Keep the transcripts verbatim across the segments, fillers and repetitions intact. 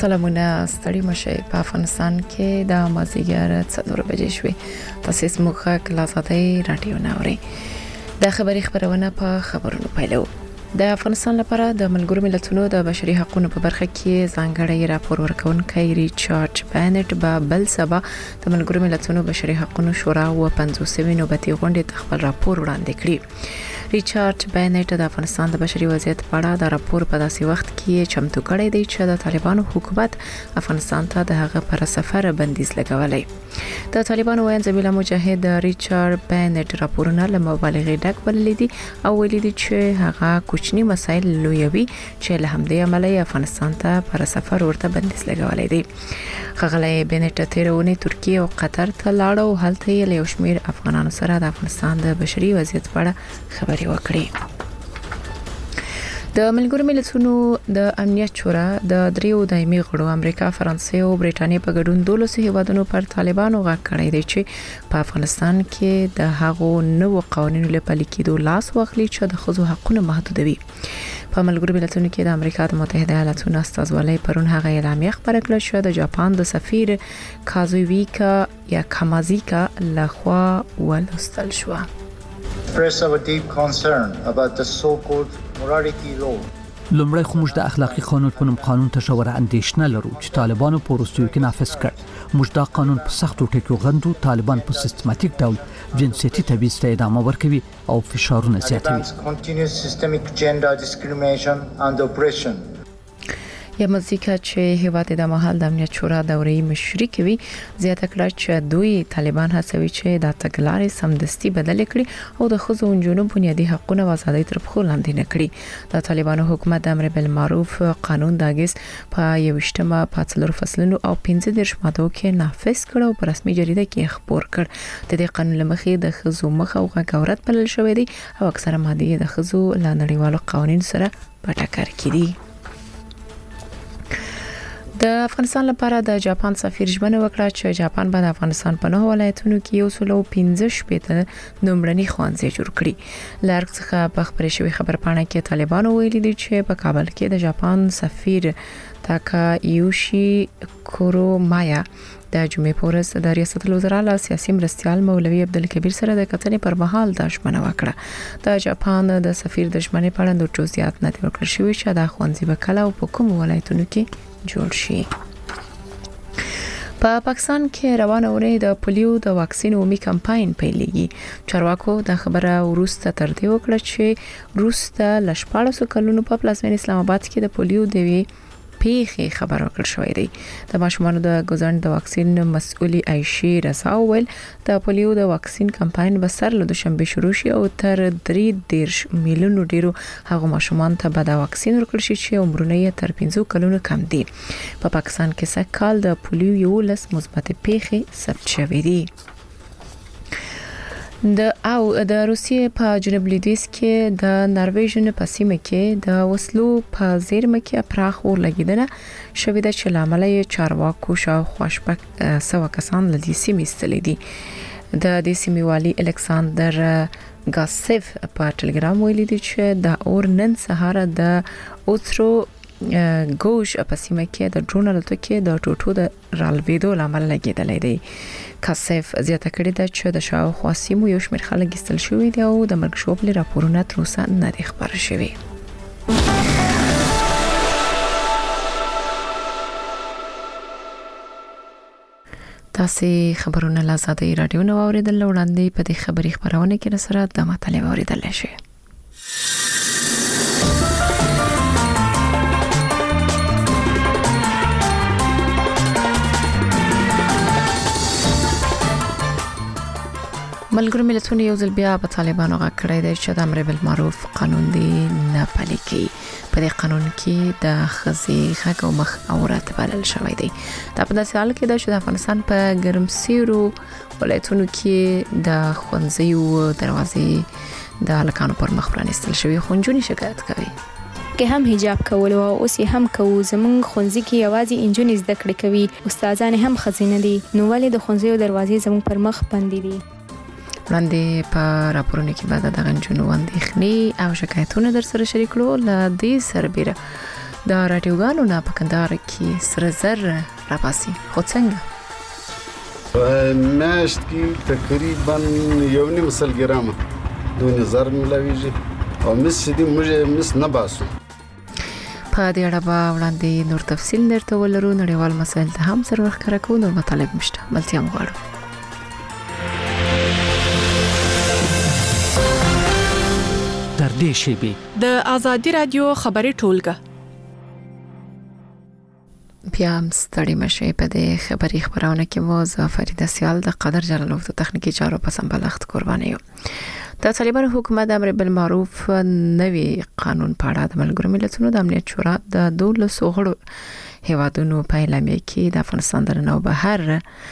سلامونه ستړي مشه په افغانستان کې د مازیګر څلور بجې شوې تاسو سموخه کلاساتي رادیو ناوري د خبري خبرونه په خبرونو پیلو د افغانستان لپاره د ملګرو ملتونو د بشري حقوقو په برخه کې ځانګړی راپور ورکونکي ریچارډ بانټ به بل سبا د ملګرو ملتونو بشري حقوقو شورا و پنځوسمې نوبتي غونډې خپل راپور وړاندې کړی. ریچارډ بانټ د افغانستان د بشري وضعیت په اړه د راپور په داسې وخت کې چمتو کړی دی چې د طالبانو حکومت افغانستان ته د هغه پر سفر بندیز لګولای. د طالبانو وایي زميله مجاهد ریچارډ بانټ راپورونه له مبالغې ډک بللی دي او ویلي دي چې هغه کوچني مسایل لویوي چې له همدې عمله افغانستان ته پر سفر ورته بندیز لګولای دي. خغلې بانټ تیرونه ترکیه او قطر ته لاړ او هلته یې له شمیر افغانانو سره د افغانستان د بشري وضعیت په اړه خبرې وکړي. د ملګرو ملتونو د امنیت شورا د دریو دایمي غړو امریکا، فرانسې او برېټانیا په ګډون دولسو هیوادونو پر طالبانو غږ کړی دی چې په افغانستان کې د هغو نوو قوانینو لپاره لیکلو لاس واخلي چې د خځو حقوقونه محدودوي. په ملګرو ملتونو کې د امریکا د متحده ایالاتونو استازولۍ پرون هغه اعلامیه خبره کړه چې د جاپان د سفیر کازویکا یا کامازیکا لخوا ولستل شو. express our deep concern about the so-called morality law. لومړی خو موږ د اخلاقی قانون په نوم قانون ته شوره اندیشنه لرو چې طالبانو په وروستیو کې نافذ کړ. موږ دا قانون په سختو ټکو غندو. طالبان په سیستماتیک ډول جنسیتي تبعیض ته ادامه ورکوي او فشارونه زیاتوي. Continuous systemic gender discrimination and oppression. یا مزیکا چې هیواد د محل د امنیت شورا دورې مشري کوي زیاته کړه چې دوی طالبان هڅوي چې د تګلارې سمدستي بدل کړي او د خځو او نجونو بنیادي حقوقونه او آزادۍ تر پښو لاندې نه کړي. د طالبانو حکومت د امر بالمعروف قانون د اگست په یوشتمه په څلور فصلونو او پنځه دیرش ماده کې نافذ کړ او په رسمي جریده کې خبر کړ. د دې قانون لمخې د خځو مخ او غاورت بلل شوې دي او اکثره ماده د خځو له نړیوالو قوانینو سره په ټکر کې دي. د افغانستان لپاره د جاپان سفیر ژمنه وکړه چې جاپان به د افغانستان په نوو ولایتونو کې یو سل او پنځه شپږ نمرني ښوونځي جوړ کړي. لارک څخه په خبرې شوی خبرپاڼه کې طالبانو ویلي دي چې په کابل کې د جاپان سفیر تاکا یوشي کورومایا د جمعې په ورځ د ریاست الوزرا له سیاسي مرستيال مولوي عبدالکبیر سره د کتنې پر مهال د ژمنه وکړه. د جاپان د سفیر د ژمنې په اړه نور جزئیات نه ورکړل شوی چې د ښوونځي په کله او په کوم ولایتونو کې جوړ شي. په پا پاکستان کې روانه ورې د پولیو د واکسین عمومي کمپاین پیلېږي. چارواکو د خبره ورسته تر دې وکړه چې روسته لشپاړسو کلونو په پلازمین اسلام آباد کې د پولیو د وی پیخي خبر ورکړ شوې دی. د ماشومانو د ګوزند د واکسین مسؤلي عائشې رضا ویل د پولیو د واکسین کمپاین به سر له دوشنبه شروع شي او تر درې دیرش میلیونو ډیرو هغه ماشومان ته به د واکسین ورکړل شي چې عمرونه یې تر پنځه کلونو کم دي. په پا پاکستان کې سکهال د پولیو یو لس مثبت پیخي ثبت شوې دي. د او د روسیې په جنوب لویدیځ کې د ناروېژن په سیمه کې د وسلو په زیرمه کې پراخ اور لګیدنه شوې ده چې لامل یې چارواکو شاوخوا شپږ سوه کسان له دې سیمې ایستلي دي. د دې سیمې والي الکساندر ګاسیف په ټلګرام ویلي دی چې د اور نن سهار د اوترو ګوش په سیمه کې د ډرون الوتکې د ټوټو د رالویدو لامل لګیدلې دی. کاسف زیاته کړې ده چې د شاوخوا سیمو یو شمېر خلک ایستل شوي دي او د مرګ شوبلې راپورونه تر اوسه نه دي خبر شوي. تاسو خبرونه له آزادۍ رادیو نو اوریدل وړاندې په دې خبري خبرونه کې سره د مطلب اوریدل شي. ملګرو ملتونو یو ځل بیا په طالبانو غږ کړی دی چې د امر بالمعروف قانون دی نه پلي کوي. په دې قانون کې د خزي غږ او مخ اورات بلل شوی دی. دا په داسې حال کې ده چې د افغانستان په ګرمسیرو ولایتونو کې د ښوونځیو دروازې د هلکانو پر مخ پرانیستل شوی خو نجونې شکایت کوي. کې هم حجاب کول او اوس هم کوو. زمونږ ښوونځي کې یوازې انجونې زده کړې کوي، استادان هم خزینه دي، نو ولې د ښوونځیو دروازې زموږ پر مخ بندې دي؟ وړاندې په راپورونو کې بعد د غنجونو اندېښنې او شکایتونه در سره شریک کړو. ل دې سربېره د راډیوګانو نه په کندهار کې سره زر راباسي خو څنګه میاشت کې تقریبا یو نیم سل ګرامه دونه زر ملاویږي او مس دې موږ مس نه باسو. په دې اړه به وړاندې نور تفصیل درته ولرو. نړیوال مسایل ته هم سر ورخ کړو نور مطالب مشته ملتیا مغواړو. در دې شیبې د ازادي رادیو خبري ټولګه بیا هم ستړي مشه په دې خبري خبرونه کې مو زفریده سیال د قدر جلالو د تخنیکی چارو په سمبلښت قرباني یو. د طالبانو حکومت د امر بالمعروف نوي قانون په اړه د ملګرو ملتونو د امنیت شورا د دولس غړو هیوادونو په اعلامیه کې د افغانستان د نو بهر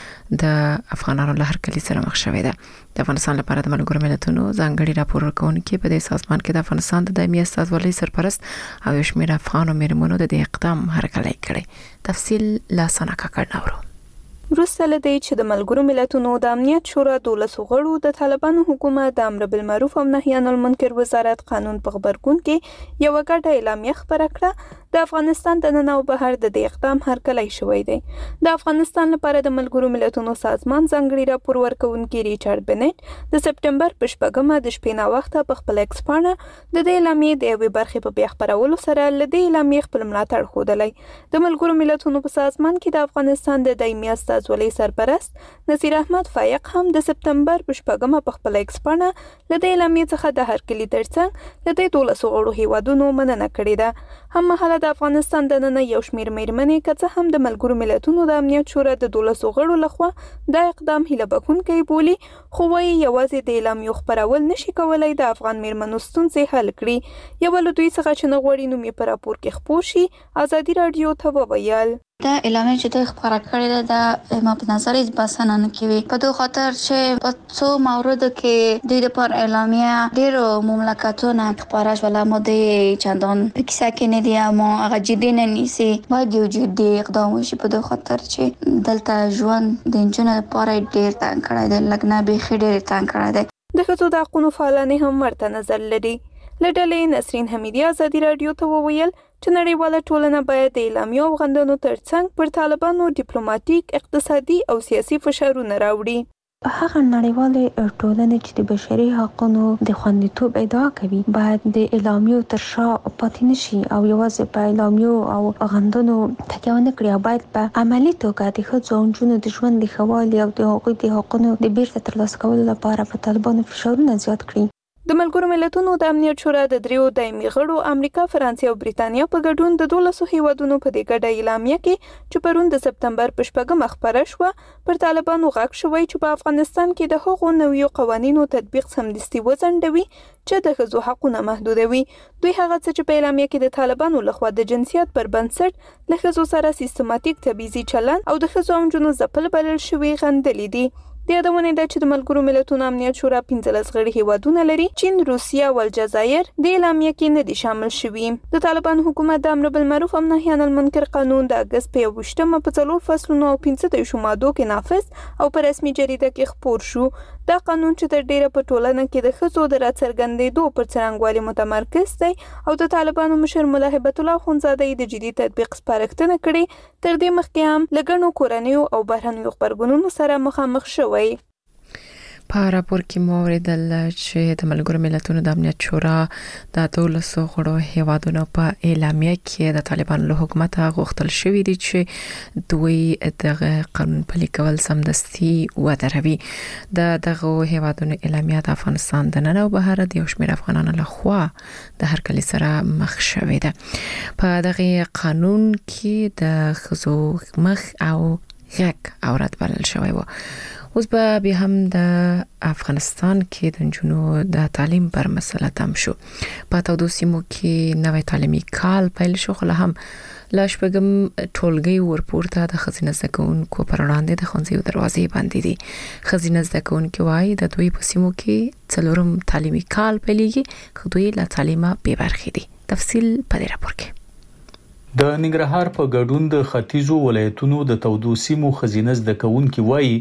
د افغانانو له هرکلي سره مخ شوې ده. د افغانستان لپاره د ملګرو ملتونو ځانګړي راپور ورکونکي په دې سازمان کې د افغانستان د دایمي استازولۍ سرپرست او یو شمېر افغان مېرمنو د دې اقدام هرکلی کړی. تفصیل لا سنا کاکړناورو. وروسته له دې چې د ملګرو ملتونو د امنیت شورا دولس غړو د طالبانو حکومت د امر بالمعروف او نهي عن المنکر وزارت قانون په خبرګون کې یو غټه اعلامیه خبره کړه، د افغانستان د نن او بهر د دې اقدام هرکلی شوی دی. د افغانستان لپاره د ملګرو ملتونو سازمان ځانګړي راپور ورکونکي ریچارډ بنټ د سپټمبر په شپږمه د شپې نا وخته په خپل ایکس پاڼه د دې اعلامیې د یوې برخې په بیا خپرولو سره له دې اعلامیې خپل ملاتړ ښودلی. د ملګرو ملتونو په سازمان کې د افغانستان د دایمي استازولۍ سرپرست نصیر احمد فایق هم د سپټمبر په شپږمه په خپل ایکس پاڼه له دې اعلامیې څخه د هرکلي ترڅنګ له دې دولس غړو هیوادونو مننه کړې ده. هم مهاله د افغانستان د نن یو شمېر مېرمنې که څه هم د ملګرو ملتونو د امنیت شورا د دولس غړو لخوا دا اقدام هیله بښونکی بولي، خو وايي یوازې د اعلامیو خپرول نشي کولای د افغان مېرمنو ستونزې حل کړي. یو له دوی څخه چې نه غواړي نوم یې په راپور کې خپور شي ازادي رادیو ته وویل دا اعلامیه چې دوی خبره کړې ده ما په نظر یې بسنه نه کوي په دوه خاطر چې په څو موردو کې دوی د پر اعلامیه ډېرو مملکتونو خبره شوله مو د چندان په کیسه کې نه دی اما هغه جدي نه نیسي. باید یو جدي اقدام وشي په دوه خاطر چې دلته ژوند د انجونو لپاره ډېر تنګ کړی دی، لګنه به ډېر تنګ کړی دی. د ښځو د حقونو فعالانې هم ورته نظر لري. له ډلې نسرین حمیدي ازادي رادیو ته وویل چې نړیواله ټولنه باید د اعلامیو او غندنو ترڅنګ پر طالبانو ډیپلوماټیک، اقتصادي او سیاسي فشارونه راوړي. هغه نړیواله ټولنه چې د بشري حقوقو د خوندیتوب ادعا کوي باید د اعلامیو تر شا پاتې نشي او یوازې په اعلامیو او غندنو تکیه ونه کړي، باید په عملي توګه د ښځو او نجونو د ژوند د ښه والي او د هغوی د حقوقو د بیرته ترلاسه کولو لپاره په طالبانو فشارونه زیات کړي. د ملګرو ملتونو د امنیت شورا د دریو دایمي غړو امریکا، فرانسې او بریتانیا په ګډون د دولسو هیوادونو په دې ګډه اعلامیه کې چې پرون د سپټمبر په شپږمه خبره شوه پر طالبانو غږ شوی چې په افغانستان کې د هغو نویو قوانینو تطبیق سمدستي وځنډوي چې د ښځو حقونه محدودوي. دوی هغه څه چې په اعلامیه کې د طالبانو لخوا د جنسیت پر بنسټ له ښځو سره سیستماتیک تبعیضي چلند او د ښځو او نجونو ځپل بلل شوي غندلي دي. د یادونه ده چې د ملګرو ملتونو امنیت شورا پنځلس غړي هیوادونه لري. چین، روسیه او الجزایر د اعلامیه کې نه دي شامل شوي. د طالبان حکومت د امر بالمعروف او نهي عن المنکر قانون د اگست په یوویشتمه په څلور فصلونو او پنځه دېرشو مادو کې نافذ او په رسمي جریده کې خپور شو. دا قانون چې تر ډیره په ټولنه کې د ښځو د راڅرګندېدو پر څرنګوالي متمرکز دی او د طالبانو مشر ملا هیبت الله اخوندزاده د جدي تطبیق سپارښتنه کړې. تر دې مخکې هم له ګڼو کورنیو او بهرنیو غبرګونونو سره مخامخ شوی. په راپور کې مو اوریدل چې د ملګرو ملتونو د امنیت شورا د دولسو غړو هیوادونو په اعلامیه کې د طالبانو له حکومت غوښتل شوی دی چې دوی دغه قانون پلي کول سمدستي ودروي. د دغه هیوادونو اعلامیه د افغانستان د نن او بهر د یو شمېر افغانانو له خوا د هرکلي سره مخ شوی ده. په دغه قانون کې د ښځو مخ او غږ اورات بلل شوی و. اوس به بیا هم د افغانستان کې د نجونو د تعلیم پر مسله تم شو. په تودو سیمو کې نوې تعلیمي کال پیل شو، خو هم لا شپږم ټولګي ورپورته د ښځینه زده کوونکو پر وړاندې د ښوونځیو دروازې بندې دي. ښځینه زده کوونکي وایي د دوی په سیمو کې څلورم تعلیمي کال پیلېږي، خو دوی له تعلیمه بې برخې دي. تفصیل په دې راپور کې. د ننګرهار په ګډون د ختیځو ولایتونو د تودو سیمو ښځینه زده کوونکي وایي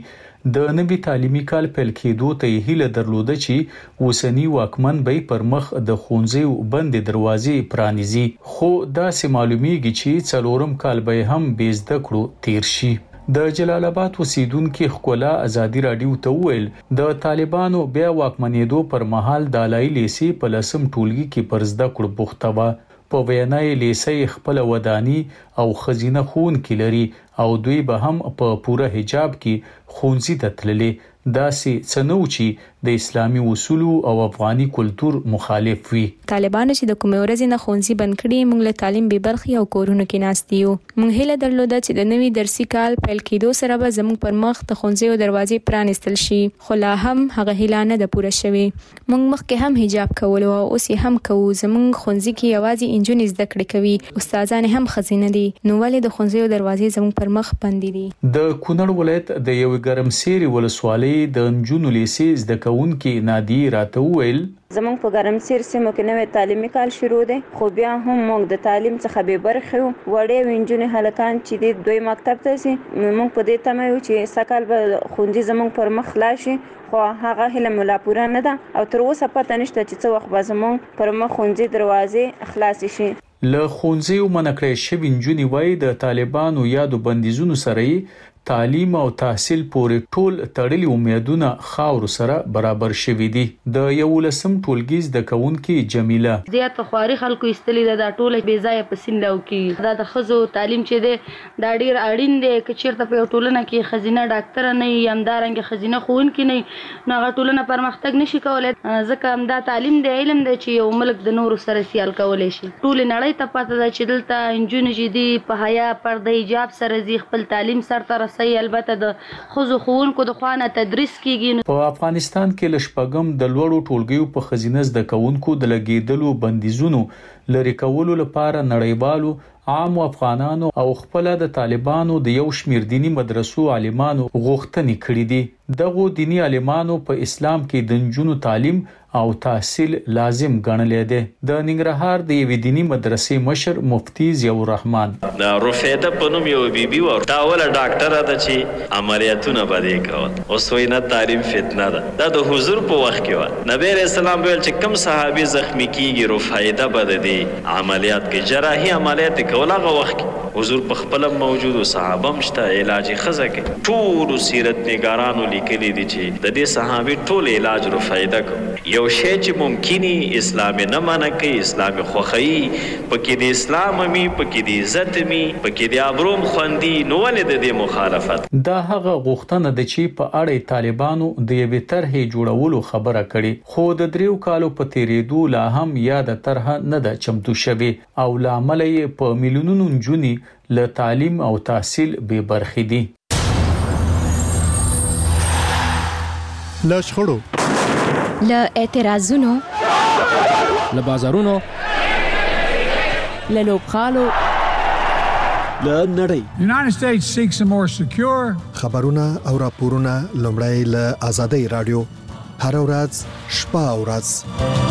د نوي تعلیمي کال پیل کېدو ته هیله درلوده چې اوسنی واکمن به پر مخ د ښوونځیو بندې دروازې پرانیزي، خو داسې معلومیږي چې څلورم کال به هم بې زده کړو تیر شي. د جلال آباد اوسیدونکو ښکلا ازادي رادیو ته وویل د طالبانو بیا واکمنېدو پر مهال د لای لیسي په لسم ټولګي کې پر زده کړو بوخته وه. په وینا یې لیسي خپل ودانی او خزینه ښوونکي لري او دوی به هم په پوره حجاب کې ښوونځي ته تللي. داسې څه نه و چې د اسلامي اصولو او افغاني کلتور مخالف وي. طالبانو چې د کومې ورځې نه ښوونځي بند کړي موږ له تعلیم بې برخې او کورونو کې ناست یو. موږ هیله درلوده چې د نوي درسي کال پیل کېدو سره به زموږ پر مخ د ښوونځیو دروازې پرانیستل شي، خو لا هم هغه هیله نه ده پوره شوې. موږ مخکې هم حجاب کولو او اوس یې هم کوو. زموږ ښوونځي کې یوازې انجونې زده کړې کوي، استادان هم ښځینه دي، نو ولې د ښوونځیو دروازې زموږ پر مخ بندې دي؟ د کونړ ولایت د یو ګرمسیر ولسوالۍ د نجونو لیسې زده کوونکي نادي راته وویل زمونږ په ګرمسیر سیمه کې نوې تعلیمي کال شروع دی، خو بیا هم موږ د تعلیم څخه بې برخې یو. وړې نجونې هلکان چې دي دوی مکتب ته ځي، موږ په دې تمه یو چې سږکال به ښوونځي زمونږ پر مخ خلاص شي، خو هغه هیله مو لا پوره نه ده او تر اوسه پته نشته چې څه وخت به زمونږ پر مخ ښوونځي دروازې خلاصې شي. له ښوونځیو منع کړې شوې نجونې وایي د طالبانو یادو بندیزونو سره یې تعلیم او تحصیل پورې ټول تړلي امیدونه خاور سره برابر شوي دي. د یولسم ټولګي زده کوونکي جمیله زیات خواري خلکو استلی ده د ټوله بې ځایه پسین لاو کې دا د خزو تعلیم چې ده دا ډیر اړین دی چې چیرته په ټولنه کې خزینه ډاکټر نه وي همدارنګه خزینه ښوونکي نه نو هغه ټولنه پرمختګ نشي کولای، ځکه همدا تعلیم دی علم دی چې یو ملک د نورو سره سیال کولی شي. ټول نړۍ ته پته ده چې دلته نجونې چې دي په حیا پرده حجاب سره ځي خپل تعلیم سرته رسوي، البته د خزو ښوونکو د خوا نه تدریس کیږي. په افغانستان کې لشپږم د لوړو ټولګیو په خزینه زده کوونکو د لګیدلو بندیزونو لري کولو لپاره نړیوالو عام افغانانو او خپل د طالبانو د یو شمیر دینی مدرسو عالمانو غوښتنې کړې دي. دغه دینی عالمانو په اسلام کې د نجونو تعلیم او تحصیل لازم ګڼلې ده. د ننګرهار د یوې دینی مدرسې مشر مفتی ضیاء الرحمن دا رفیده په نوم یو بیبي و دا ول ډاکټر ده چې عملیاتونه بده کول، اوس وینا تعلیم فتنه ده. دا د حضور په وخت کې و نبی رسول الله ویل چې کم صحابي زخمی کیږي رفیده بده دي عملیات کې جراحي عملیات کولاغه وخت حضور په خپل موجود او صحابه مشته علاج خزه کې ټول سیرت نگارانو لیکلي دي چې د دې صحابي ټول علاج رفیده کو. یو شی چې ممکني اسلام نه منع کوي، اسلام خوخی پکې د اسلام می پکې د عزت می پکې د ابروم خوندي نو ولې د دې مخالفت. دا هغه غوښتنه ده چې په اړه طالبانو د یوې طرحې جوړولو خبره کړي، خو د دریو کالو په تیریدو لا هم یاد طرح نه ده چمتو شوی او لامل یې په میلیونونو نجونې له تعلیم او تحصیل بې برخې دي. له شخړو، له اعتراضونو، له بازارونو، له لوبغالو، له نړۍ. United States seeks a more secure خبرونه او راپورونه لومړی له آزادۍ رادیو هر ورځ شپه او ورځ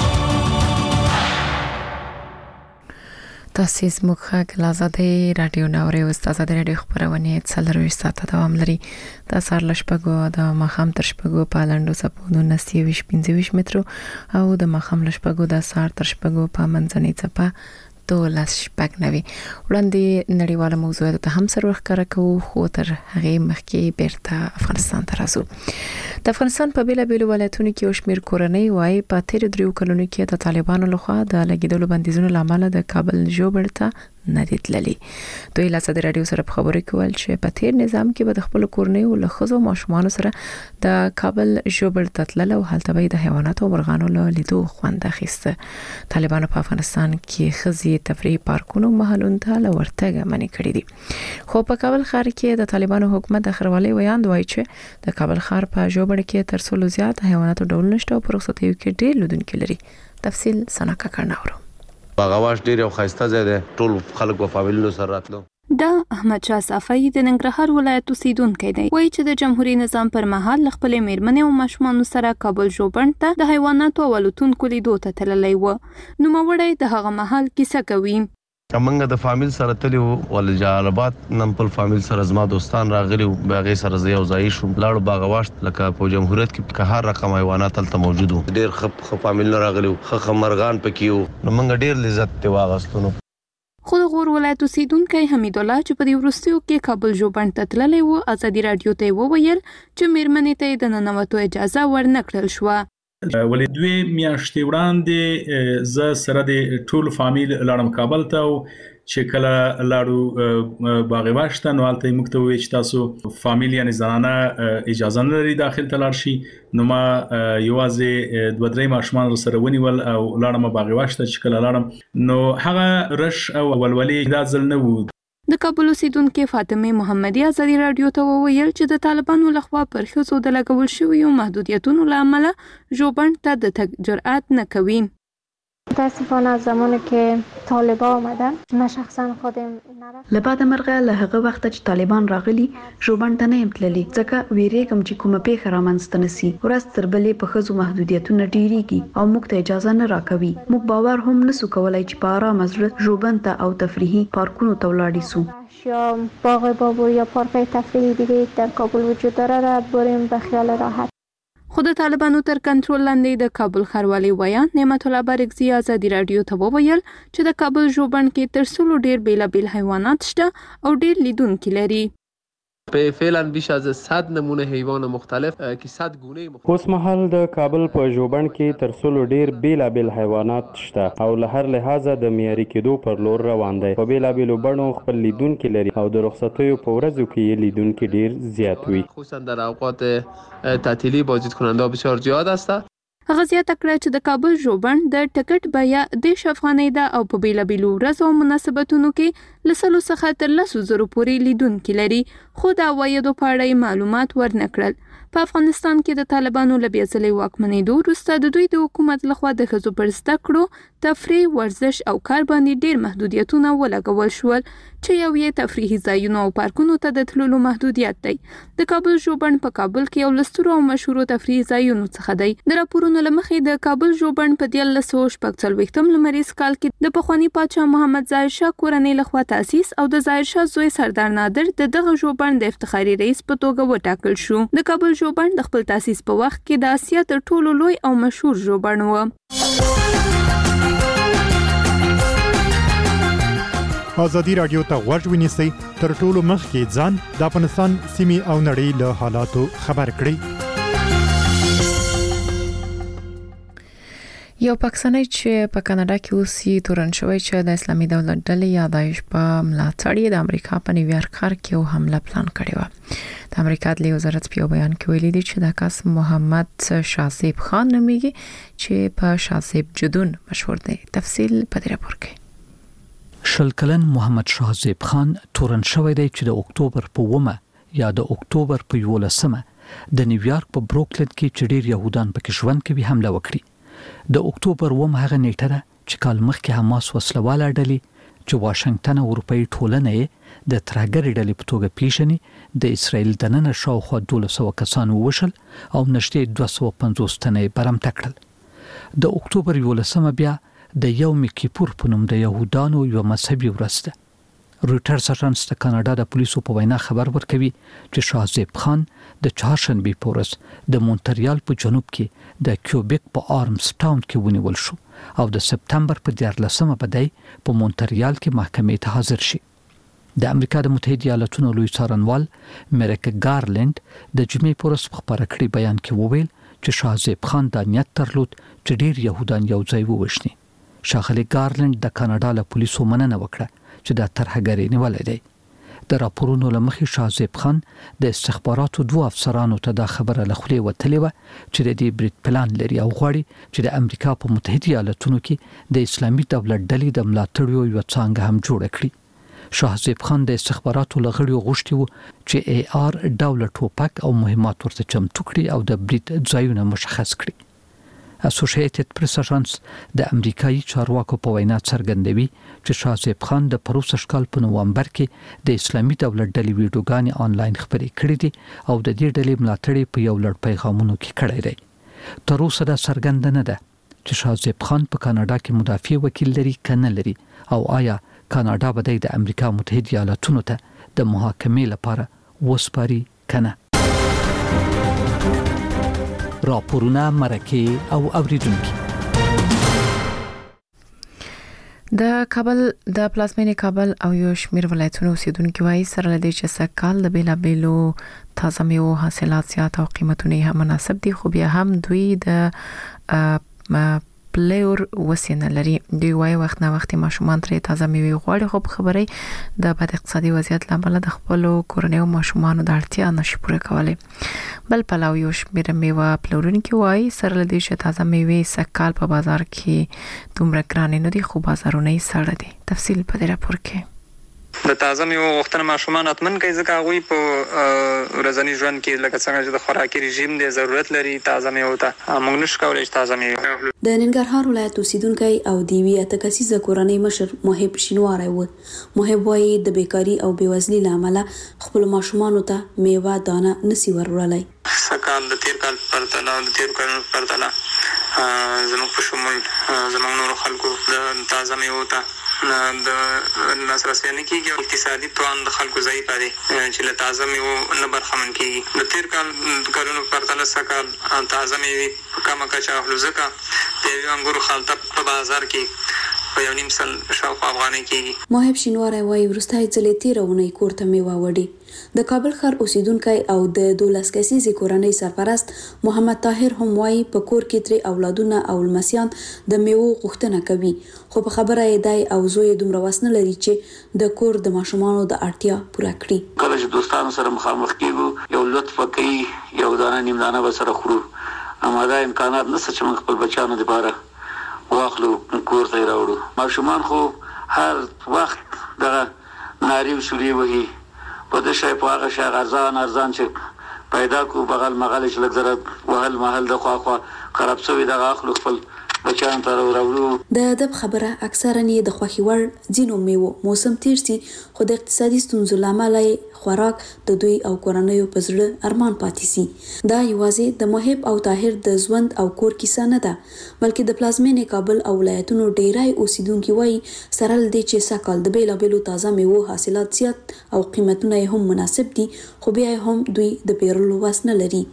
تاسو زموږ غږ له آزادۍ رادیو ناوړي او آزادۍ رادیو خبرونه څلروي ساعته دوام لري. د سهار له شپږو د ماښام تر شپږو په لاندو سپو نسی ویش پنځه ویش مترو او د ماښام له شپږو د سهار تر شپږو په منځنۍ څپه دولس شپږ نوي. وړاندې نړیواله موضوعات ته هم سر ورخکاره کوو، خو تر هغې مخکې بیرته افغانستان ته راځو. د افغانستان په بیلابیلو ولایتونو کې یو شمېر کورنۍ وایي په تېرو دریو کلونو کې د طالبانو لخوا د لګېدلو بندیزونو له امله د کابل ژوبڼ ته نه دي تللي. دوی له ازادۍ راډیو سره په خبرو کې ویل چې په تېر نظام کې به د خپلو کورنیو له ښځو او ماشومانو سره د کابل ژوبڼ ته تلل او هلته به یې د حیواناتو او مرغانو له لیدو خوند اخیسته. طالبانو په افغانستان کې ښځې تفریح پارکونو محلونو ته له ورتګه منع کړي دي، خو په کابل ښار کې د طالبانو حکومت د خروالۍ ویاند وایي چې د کابل ښار په ژوبڼ کې تر څلو زیات حیواناتو ډولونه شته او په رخصتیو کې ډېر لیدونکي لري. تفصیل سناکا کړناورو. باغواش ډیر یو خاسته ځای دی، ټول خلک په فامیلونو سره راتلو. دا احمد شاه صافی د ننګرهار ولایت اوسیدونکی دی. وایي چې د جمهوریت نظام پر مهال خپلې میرمنې او ماشومانو سره کابل ژوبڼ ته د حیواناتو او الوتونکو لیدو ته تللی و. نوموړی د هغه مهال کیسه کوي. موږ د فامیل سره تلو ول جلالاباد نن په فامیل سره زما دوستان راغلي او هغه سره زه یو ځای شوم لاړو باغواشت لکه په جمهوریت کې که هر رقم حیوانات تلته موجود وو ډیر خپ فامیل راغلي خو مرغان پکې وو نو موږ ډیر لذت ته واغستو. خود غور ولایت اوسیدونکو حمید الله چې په دې وروستیو کې کابل ژوبڼ ته تللی و ازادي رادیو ته وویل چې میرمنې ته د ننوتو اجازه ورنکړل شوه. ولې دوی میاشتې وړاندې ز سره د ټول فامیل لاړم کابل ته چې کله لاړو باغ واشته نو حالت موږ ته وی چې تاسو فامیل یعنی زنانه اجازه نه لري داخل ته لاړ شي نو ما یوازې دوه درې ماشومان سره ونیول او لاړم باغ واشته چې کله لاړم نو هغه رش او ولولې دا ځل نه وو. د کابل اوسیدونکو فاطمه محمدي ازادي رادیو ته وویل چې د طالبانو لخوا پر ښځو د لګول شویو محدودیتونو لامل ژوبڼ ته د تګ جرأت نه کوي. متاسفانه زمانی که طالبا آمدن من شخصا خودم نرفت لبعد مرغه له هغه وخت چې طالبان راغلي ژوبڼ ته نه تللی ځکه ویریږم چې کومه پیښه رامنځته نشي ورځ تر بلې په ښځو محدودیتونه ډیریږي او موږ ته اجازه نه راکوي. موږ باور هم نسو کولای چې په آرام زړه ژوبڼ ته او تفریحي پارکونو ته ولاړ شو. یا باغ بابور یا پارک تفریحی دیگه در کابل وجود داره را بریم به خیال راحت. خود طالبانو تر کنټرول لاندې د کابل ښاروالي ویان نعمت الله بارکزي ازادي رادیو ته وویل چې د کابل ژوبڼ کې تر څلو ډیر بیلابیل حیوانات شته او ډیر لیدونکي لري. په فعلا بیش از صد نمونه حیوان مختلف که صد گونه مختلف. اوس مهال د کابل په ژوبڼ کې تر څلو ډیر بیلابیل حیوانات شته او له هر لحاظه د معیاري کېدو پر لور روان دی. په بیلابیلو بڼو خپل لیدونکي لري او د رخصتیو په ورځو کې یې لیدونکي ډیر زیات وي. خصوصا در اوقات تعطیلی بازدید کننده بسیار زیاد است. هغه زیاته کړه چې د کابل ژوبڼ د ټکټ بیه دیش افغانۍ ده او په بیلابیلو ورځو او مناسبتونو کې له سلو څخه تر لسو زرو پورې لیدونکي لري خو د عوایدو په اړه معلومات ورنکړل. په افغانستان کې د طالبانو له بیا ځلې واکمنېدو وروسته د دوی د حکومت لخوا د ښځو پر زده کړو تفریح ورزش او کار باندې ډیر محدودیتونه ولګول شول چې یو یې تفریحي ځایونو او پارکونو ته د تللو محدودیت دی. د کابل ژوبڼ په کابل کې یو له سترو او مشهورو تفریحي ځایونو څخه دی. د راپورونو له مخې د کابل ژوبڼ په دیارلس سوه شپږ څلوېښتم لمریز کال کې د پخواني پاچا محمد ظاهر شاه کورنۍ لخوا تاسیس او د ظاهر شاه زوی سردار نادر د دغه ژوبڼ د افتخاري رئیس په توګه وټاکل شو. د کابل ژوبڼ د خپل تاسیس په وخت کې د اسیا تر ټولو لوی او مشهور ژوبڼ و. ازادي رادیو ته غوږ ونیسئ تر ټولو مخکې ځان د افغانستان سیمې او نړۍ له حالاتو خبر کړئ. یو پاکستانی چې په کاناډا کې اوسي تورن شوی چې د اسلامي دولت ډلې یا داعش په ملاتړ د امریکا په نیویارک ښار کې یو حمله پلان کړې و. د امریکا د وزارت په بیان کې ویلي دی چې دا کس محمد شاهزیب خان نومیږي چې په شاهزیب جدون مشهور دی. تفصیل په دې راپور کې. شل کلن محمد شاهزیب خان تورن شوی دی چې د اکتوبر په اوومه یا د اکتوبر په یولسمه د نیویارک په بروکلین کې چې ډیر يهودان پکې ژوند کوي حمله وکړي. د اکتوبر اووم هغه نیټه ده چې کال مخکې حماس وسلواله ډلې چې واشنگټن او اروپאי ټولنه د ترهګرۍ ډلې په توګه پیژني د اسرائیل د نن شاوخوا دولس سوه کسان ووژل او نږدې دوه سوه پنځوس تنه برمته کړل. د اکتوبر یولسمه بیا د یوم کیپور په نوم د يهودانو یو مذهبي ورځ ده. رويټرز اژانس د کاناډا د پولیسو په وینا خبر ورکوي چې شاهزیب خان د چهارشنبه په ورځ د مونټریال په جنوب کې د کیوبیک په آرمز ټاون کې ونیول شو او د سپتمبر په دیارلسمه بدای په مونټریال کې محکمې ته حاضر شي. د امریکا د متحده ایالاتونو لوی څارنوال مریک ګارلند د جمعې په ورځ په خبره کړي بیان کې وویل چې شاهزیب خان د نیت درلود چې ډیر يهودان یو ځای ووژني. شاغلي ګارلند د کاناډا له پولیسو مننه وکړه چې د ترهګرۍ نیولې دی. د راپورونو لمخې شاهزیب خان د استخباراتو دوه افسرانو ته دا خبره لخلې وتلې و چې د دې بریټ پلان لري او غواړي چې د امریکا په متحده ایالاتونو کې د اسلامي دولت ډلې د ملاتړ یو څنګه هم جوړ کړي. شاهزیب خان د استخباراتو لغړیو غوښتي وو چې ای آر ډول ټوپک او مهمات ورته چمتو کړي او د بریټ ځایونه مشخص کړي. اسوسییټډ پریس اژانس د امریکایي چارواکو په وینا څرګندوي چې شاهزیب خان د پروسس کال په نوومبر کې د اسلامي دولت ډلې ویډیوګانې آنلاین خبرې کړې دي او د دې ډلې ملاتړ په یو لړ پیغامونو کې کړی دی. تر اوسه دا څرګند نه ده چې شاهزیب خان په کاناډا کې مدافع وکیل لري کنه لري او آیا کاناډا به د امریکا متحده ایالاتونو ته د محاکمې لپاره وسپاري کنه. راپورونه مرکه او اوریدونکو. د کابل د پلازمینې کابل او یو شمیر ولایتونو اوسیدونکو وايي سره لدی چې سکهال د بیلا بیلو تازه میوه حاصلات زیات او قیمتونه هم مناسب دي، خو بیا هم دوی د پلیور وسینه لري. دوی وايي وخت نه وخت ماشومان ترې تازه میوه غواړي، خو په خبرې د بد اقتصادي وضعیت لامل د خپل کورنیو ماشومان د اړتیا نشي پوره کولای. بل پلاو یو شمیر میوه پلورونکي وايي سره لدی چې تازه میوه سکهال په بازار کې دومره ګرانې نه دي، خو بازارونه یې سړه دي. تفصیل په دې راپور کې. د تازه میوه غوښتنه ماشومان اتمن کوي، ځکه هغوی په ورځني ژوند کې لکه څنګه چې د خوراکي رژیم دی ضرورت لري تازه میوه ته. موږ نشو کولی چې تازه میوه. د ننګرهار ولایت اوسیدونکی او د یوې اته کسیزه کورنۍ مشر محب شینواری و. محب وايي د بیکاري او بېوزلۍ له امله خپل ماشومانو ته میوه دانه نسی ورولای. سکهال د تیر کال پرتله او د تیر کال پرتله زموږ په شمول زموږ نور خلکو د تازه میوه ته د لاسرسی نه کېږي او اقتصادي توان د خلکو ضعیف دی چې له تازه میوه نه برخمن کېږي. د تیر کال کلونو پرتله سکهال تازه میوې په کمه کچه اخلو، ځکه د یوې انګورو خالته په بازار کې په یو نیم سل شاوخوا افغانۍ کېږي. محب شینواری وايي وروستی ځلې تېره اونۍ کور ته میوه وړې. د کابل ښار اوسیدونکی او د دولس کسیزې کورنۍ سرپرست محمد طاهر هم وايي په کور کې ترې اولادونه او لمسیان د میوه غوښتنه کوي، خو په خبره یې دی او زوی دومره وس نه لري چې د کور د ماشومانو د اړتیا پوره کړي. کله چې دوستانو سره مخامخ کېږو یو لطف کوي، یو دانه نیم دانه به سره خورو، اما دا امکانات نشته چې موږ خپل بچیانو لپاره واخلو کور ته یې راوړو. ماشومان خو هر وخت دغه ناري او شوري وهي په د شی په هغه شی ارزان ارزان چې پیدا کو بغل مغل چې لږ زره وهل محل د خوا خوا خراب شوی دغه اخلو خپل بچیان ته راوړو. د ادب خبره اکثرا یې د خوښي وړ ځینو میوه موسم تیر سي، خو د اقتصادي ستونزو لامل خوراک د دوی او کورنیو په زړه ارمان پاتې سي. دا یوازې د محب او طاهر د ژوند او کور کیسه نه ده، بلکې د پلازمینې کابل او ولایتونو ډیرای اوسیدونکو وايي سره لدی چې سکهال د بیلابیلو تازه میوه حاصلات زیات او قیمتونه هم مناسب دي، خو بیا هم دوی د پیرلو وس نه لري.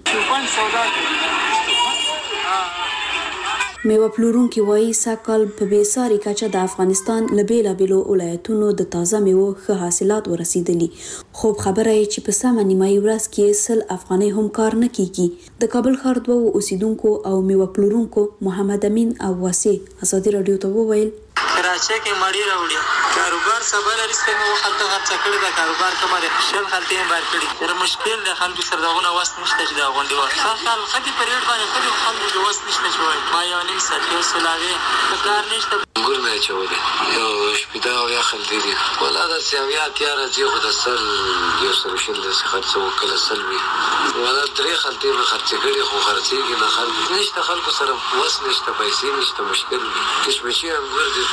میوه پلورونکي وايي سکهال په بېساري کچه د افغانستان له بیلابیلو ولایتونو د تازه میوه ښه حاصلات ورسېدلي، خو خبره یې چې په سمه نیمایي ورځ کې سل افغانۍ هم کار نه کیږي. د کابل ښار دوه اوسیدونکو او میوه پلورونکو محمد امین او واسع ازادي راډیو ته وویل کراچۍ کې مړی راوړي کاروبار سبا لري څنګه وخت خرڅ کړی دا کاروبار کومه شل خلته بار کړی تر مشکل د خلکو سره دغه واسط نشته چې دا غونډي وای خپل خدي پریډ باندې خدي خلکو د واسط نشته چې وای ما یو نیم ساعت یو سلاوي کار نشته ګور نه چولې یو شپدا او یا خلدي دي ولا د سیاویا تیار دی خو د سر یو سره شل د خرڅ وکړه سلوي ولا درې خلته به خرڅ کړي خو خرڅيږي نه خلک نشته خلکو سره واسط نشته پیسې نشته مشکل دي کشمشي انګور دي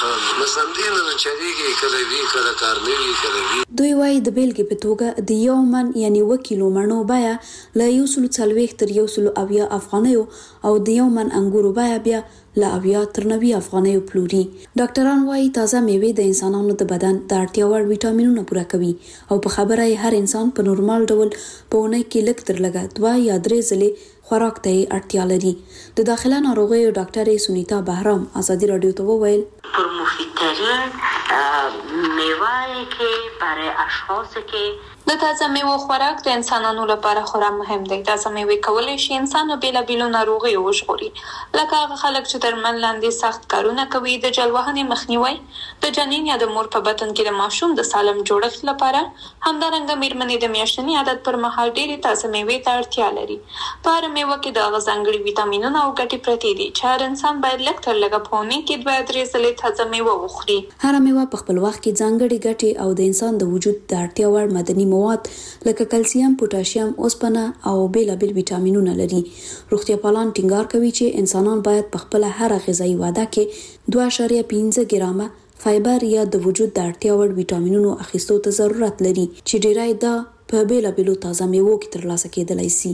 دوی وايي د بیلګې په توګه د یو من یعنی و کیلو مڼو بیه له یو سلو څلوېښت تر یو سلو اویا افغانیو او د یو من انګورو بیه بیا له اویا تر نوي افغانیو پلوري. ډاکټران وايي تازه میوې د انسانانو د بدن د اړتیا وړ ویټامینونه پوره کوي او په خبره یې هر انسان په نورمال ډول په اونۍ کې لږ تر لږه دوه یا درې ځلې خوراک ته اړتیا لري. د داخله ناروغیو ډاکټر سنیتا بهرام ازادي راډیو ته وویل پر مفیدترین میوه که برای اشخاص که د تازه میوه خوراک د انسانانو لپاره خورا مهم دی. تازه میوه کولای شي انسان بلا بیلو ناروغیو وژغوري، لکه هغه خلک چې درمل لاندې سخت کارونه کوي، د جلوهنې مخنیوي، د جنین یا د مور په بطن کې د ماشوم د سالم جوړښت لپاره، همدارنګه میرمنې د میاشتني عادت پر مهال ډېرې تازه میوې ته اړتیا لري. په هر میوه کې د هغه ځانګړي ویټامینونه او ګټې پرتې دي چې هر انسان باید لږ تر لږه په اونۍ کې دوه درې ځلې تازه میوه وخوري. هر میوه په خپل وخت کې ځانګړي ګټې او د انسان د وجود د اړتیا وړ مدني مواد لکه کلسیم، پوتاشیم، اوسپنه او بیلابیل ویټامینونه لري. روغتیا پالان ټینګار کوي چې انسانان باید په خپل هر غذایی وعده کې دوه اعشاریه پنځه ګرامه فایبر یا د وجود د اړتیا وړ ویټامینونو اخیستو ته ضرورت لري چې ډیری دا په بیلابیلو تازه میوو کې ترلاسه کېدلی شي.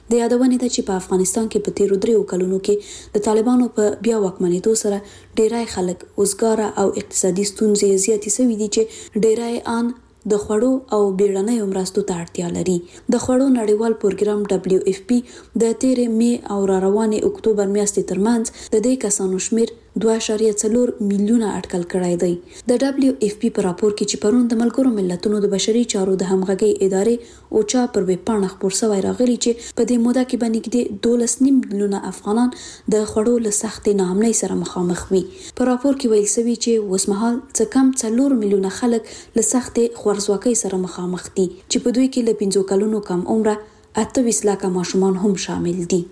د یادونې ده چې په افغانستان کې په تیرو دریو کلونو کې د طالبانو په بیا واکمنېدو سره ډیری خلک وزګاره او اقتصادي ستونزې زیاتې شوې دي چې ډیری ان د خوړو او بیړنیو مرستو ته اړتیا لري. د خوړو نړیوال پروګرام دبلیو اف پی د تیرې می او را روانې اکتوبر میاشتې ترمنځ د دې کسانو شمیر دوه اعشاریه څلور میلیونه اټکل کړی دی. د دبلیو اف پی په راپور کې چې پرون د ملګرو ملتونو د بشري چارو د همغږي ادارې اوچا پر ویب پاڼه خپور شوی راغلی چې په دې موده کې باندې د دولس نیم میلیونه افغانان د خوړو له سختې ناامنۍ سره مخامخ وي. په راپور کې ویل شوی چې اوسمهال څه کم څلور میلیونه خلک له سختې ورزواکۍ سره مخامخ دي چې په دوی کې له پنځو کلونو کم عمره اته ویشت لکه ماشومان هم شامل دي.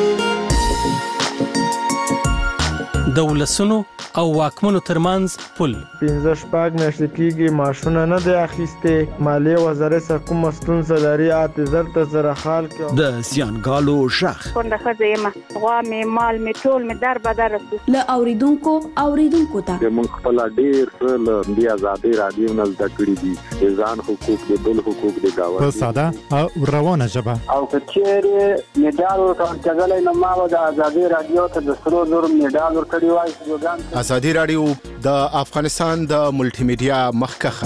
د ولسونو او واکمنو ترمنځ پل پنځه شپږ میاشتې کېږي معاشونه نه دی اخیستې. مالیې وزارت سره کومه ستونزه لري اته زر ته زره خال کې د زیانګالو شخ کونډه ښځه یم غوا مې مال مې ټول مې در بدر رسو له اوریدونکو اوریدونکو ته موږ خپل ډیر څه له دې آزادۍ راډیو نه زده کړي دي ځان حقوق د بل حقوق د گاونډي په ساده او روانه ژبه او کچېره میډال ورکړل نو ما د آزادۍ راډیو ته د سرو زر میډال ورکړی وای. آزادۍ راډیو د افغانستان د ملټي میډیا مخکخه.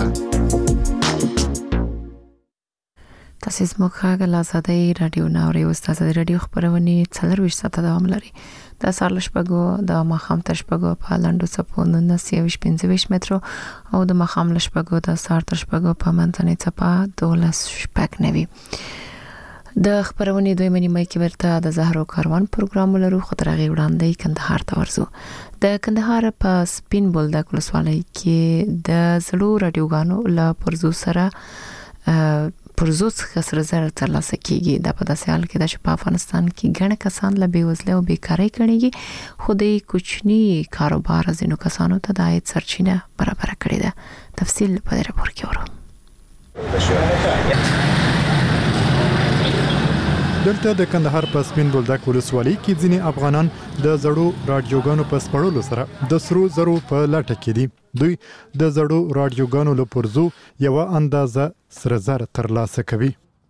تاسو زموږ غږ آزادۍ راډیو ناوړي او آزادۍ راډیو خبرونه څلرويشت ساعته دوام لري. د سهار شپږو د ماخام تر شپږو په لاندو صفو نولس یوش پنځه ویشت مترو او د ماخام شپږو د سهار تر شپږو په منځنۍ څپه دولس شپږ نوي. د خبرونه دوی منی مې کې ورته د زهرو کاروان پروګرام لرو خطرغه وړاندې کندهار ته ورزو. د کندهار په سپین بولدک ولسوالۍ کې د زړو رادیوګانو له پرزو سره پرزو څخه سره زر ترلاسه کیږي. د په داسې حال کې د په افغانستان کې ګڼ کسان له بیوزله او بیکاری کړي خو د کوچني کاروبار زینو کسانو ته د عاید سرچینه برابر کړي ده. تفصیل په دې راپور کې ورو. دلته د کندهار په سپین بولدک ولسوالۍ کې ځینې افغانان د زړو رادیوګانو په سپړلو سره د سرو زرو په لټه کې دي. دوی د زړو رادیوګانو له پرزو یو اندازه سره زر ترلاسه کوي.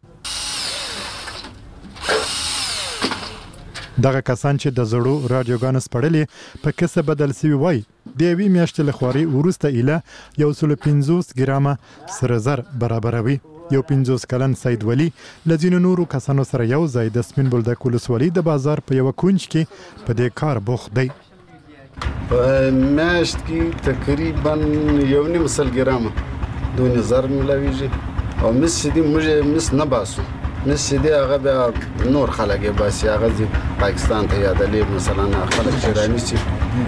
دغه کسان چې د زړو رادیوګانو سپړلې په کسه بدل سوي وای د یوې میاشتې لخواري ورسته اله یو سل پنځوس ګرامه سره زر برابروي. یو پنځوس کلن سید ولی لذینو نورو کسانو سره یو ځای د سپین بولدک ولسوالۍ د بازار په یو کونج کې په دې کار بوخت دی. په میاشت کې تقریبا یو نیم سل ګرامه دو نظر ملاویږي او مس دې موږ مس نه باسو مس دې هغه بیا نور خلک باسي هغه پاکستان ته یادلې مثلا خلک چې رانیسي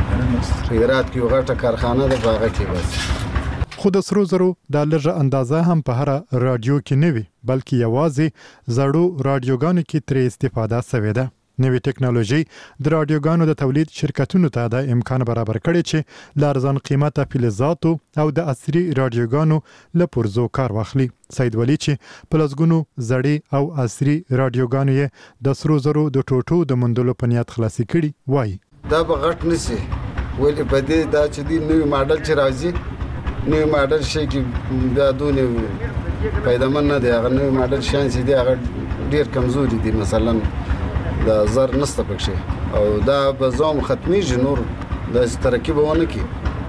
هرات کې غټه کارخانه ده هغه کې باسي. خو د سرو زرو د لږه اندازه هم په هر رادیو کې نه وي بلکې یوازې زړو رادیوګانو کې ترې استفاده شوې ده. نوې ټکنالوژي د رادیوګانو د تولید شرکتونو ته د امکان برابر کړي چې د ارزان قیمته فلزاتو او د عصري رادیوګانو له پرزو کار واخلي. سید ولی چې په لسګونو زړې او عصري رادیوګانو یې د سرو زرو د ټوټو د مندلو په نیت خلاصي کړي وایي. دا به غټ نسی ولې په دې دا چې دی نوې ماډل چې راځي نوې ماډل شي کې دا دونه پیدامن نه دی. هغه نوې ماډل شان چې دی هغه ډیر کمزوري دي مثلا د زر نسته پکې او دا به زوم ختميږي نور د ترکیب ونه کی.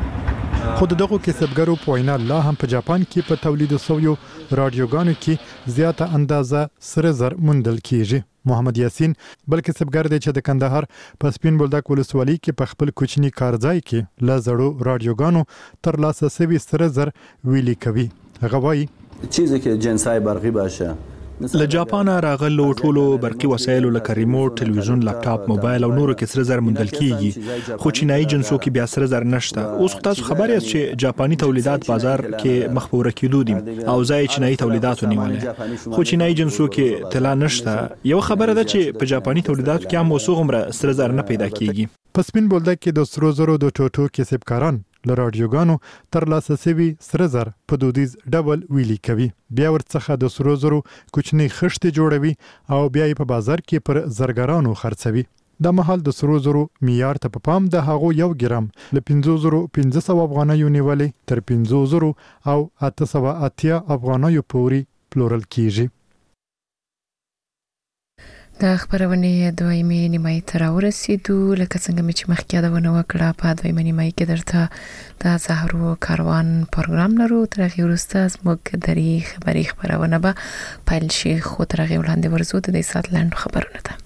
خود دغه کسبګرو په وینا لا هم په جاپان کې په تولید سویو رادیوګانو کې زیاته اندازه سره زر مندل کیږي. محمد یاسین بل کسبګر دی چې د کندهار په سپین بولدک ولسوالۍ کې په خپل کوچني کارځای کې ل زړو رادیوګانو تر لاسه سوي سره زر ویلي کوي. هغه وایي چیزی که جنسای برقی باشه له جاپان راغلو ټولو برقي وسایلو لکه ریموټ، تلویزیون، لپټاپ، موبایل او نورو کې سره زر موندل کیږي خو چینایي جنسو کې بیا سره زر نشته. اوس تاسو خبر یاست چې جاپاني تولیدات بازار کې مخ په ورکېدو دي او ځای چینایي تولیداتو نیولې خو چینایي جنسو کې طلا نشته. یو خبره ده چې په جاپاني تولیداتو کې هم اوسو غمره سره زر نه پیدا کیږي. په سپین بولدک کې د سرو زرو د ټوټو کسبکاران له رادیوګانو تر لاسه سوي سره زر په دودیز ډبل ویلي کوي. بیا ورڅخه د سرو زرو کوچني خښتې جوړوي او بیا یې په بازار کې پر زرګرانو خرڅوي. د مهال د سرو زرو معیار ته په پام د هغو یو ګرام له پنځه زره پنځه سوه افغانیو نیولې تر پنځه زره او اته سوه اتیا افغانیو پورې پلورل کیږي. د خبرونې دویمه نیمه ته راورسېدو لکه څنګه چې مخکې یادونه وکړه په دویمه نیمه کې درته د زهرو کاروان پروګرام لرو تر هغه وروسته زموږ درې خبري خبرونه به پیل شي خو تر هغه وړاندې ورزو د سات لاند خبرونه ده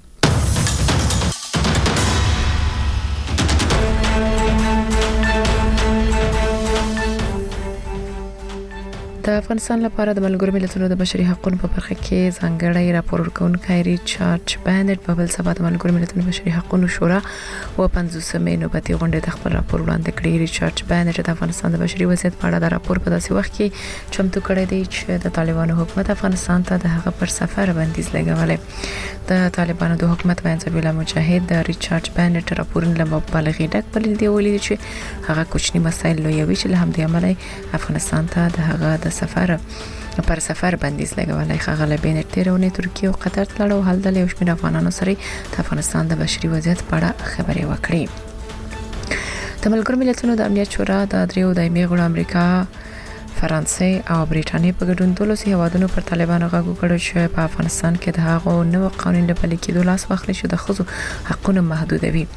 د افغانستان لپاره د ملګرو ملتونو د بشري حقوقو په برخه کې ځانګړی راپور ورکونکی ریچارډ بانډ په بل سبا د ملګرو ملتونو بشري حقوقو شورا او پنځوسمې نوبتي غونډه د خپل راپور وړاندې کړی. ریچارډ بانډ د افغانستان د بشري وضعیت په اړه د راپور په داسې وخت کې چمتو کړی دی چې د طالبانو حکومت افغانستان ته د هغه پر سفر بندیز لګولې. د طالبانو د حکومت وایي ځبیلا مجاهد د ریچارډ بانډ راپورن له مبالغې ډک بلل دی ولې چې هغه کوچني مسایل لویوي چې له همدې عمله افغانستان ته د هغه د سفر پر سفر بندیز لګولای. خغل بینټ تیرونه ترکیه او قطر ته لړو حل د یو شمېر افغانانو سره د افغانستان د بشري وضعیت په اړه خبرې وکړې. د ملګرو ملتونو د امنیت شورا د دریو دایمي غړو امریکا فرانسې او بریټانیا په ګډون دولس هیوادونو پر طالبانو غږ وکړ چې په افغانستان کې د هغو نوو قوانینو په پلي کېدو لاس واخلي چې د ښځو حقونه محدودوي.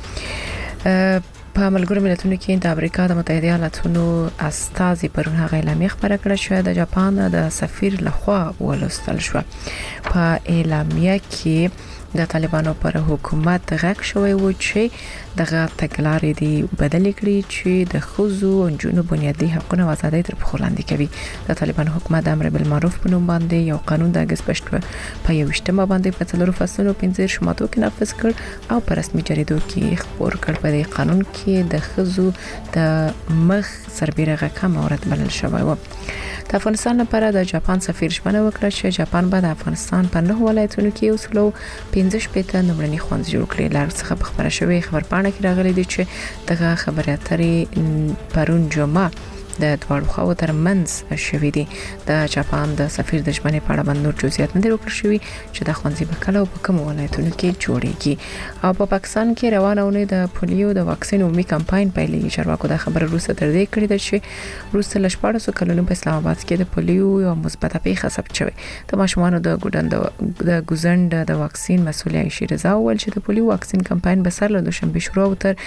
په ملګرو ملتونو کې د امریکا د متحده ایالاتونو استازي پرون هغه اعلامیه خبره کړه چې د جاپان د سفیر لخوا ولوستل شو. په اعلامیه کې د طالبانو پر حکومت غږ شوی و چې دغه تګلارې دی بدل کړي چې د خزو او جنو بنیادي حقوقو او آزادۍ تر پښو لاندې کوي. د طالبانو حکومت د امر بالمعروف په نوم باندې یو قانون د اگست په یوشتمه باندې په څلورو فصلونو پنځه شماتو کې نافذ کړ او په رسمي جریدو کې خبر کړ. په دې قانون کې د خزو د مخ سربېره کم اورت بلل شوی و. د افغانستان لپاره د جاپان سفیر ژمنه وکړه چې جاپان به د افغانستان په نهو ولایتونو کې وسلو پنځه شپېته نمرني خوندې جوړ کړي. لار څخه په خبره شوی خبرپاڼه کې راغلي دي چې دغه خبري اترې پرون جمعه د دوړو خو ترمنځ شوې دي. د جاپان د سفیر د ژمنې په اړه باندې نور جزئیات نه ورکړل شوی چې د خوندې بکله او په کوم ولایتونو کې جوړیږي. او په پا پاکستان کې روانه ونه د پولیو د واکسین عمومي کمپاین پیلېږي. چارواکو د خبره روسه تر دې کړې ده چې روسه لشپاړسو کلونو په اسلام آباد کې د پولیو یو مثبته پیښه ثبت شوې. د ماشومانو د ګډند د ګوزند د واکسین مسؤل عائشې رضا ول چې د پولیو واکسین کمپاین به سر له دوشنبه شروع تر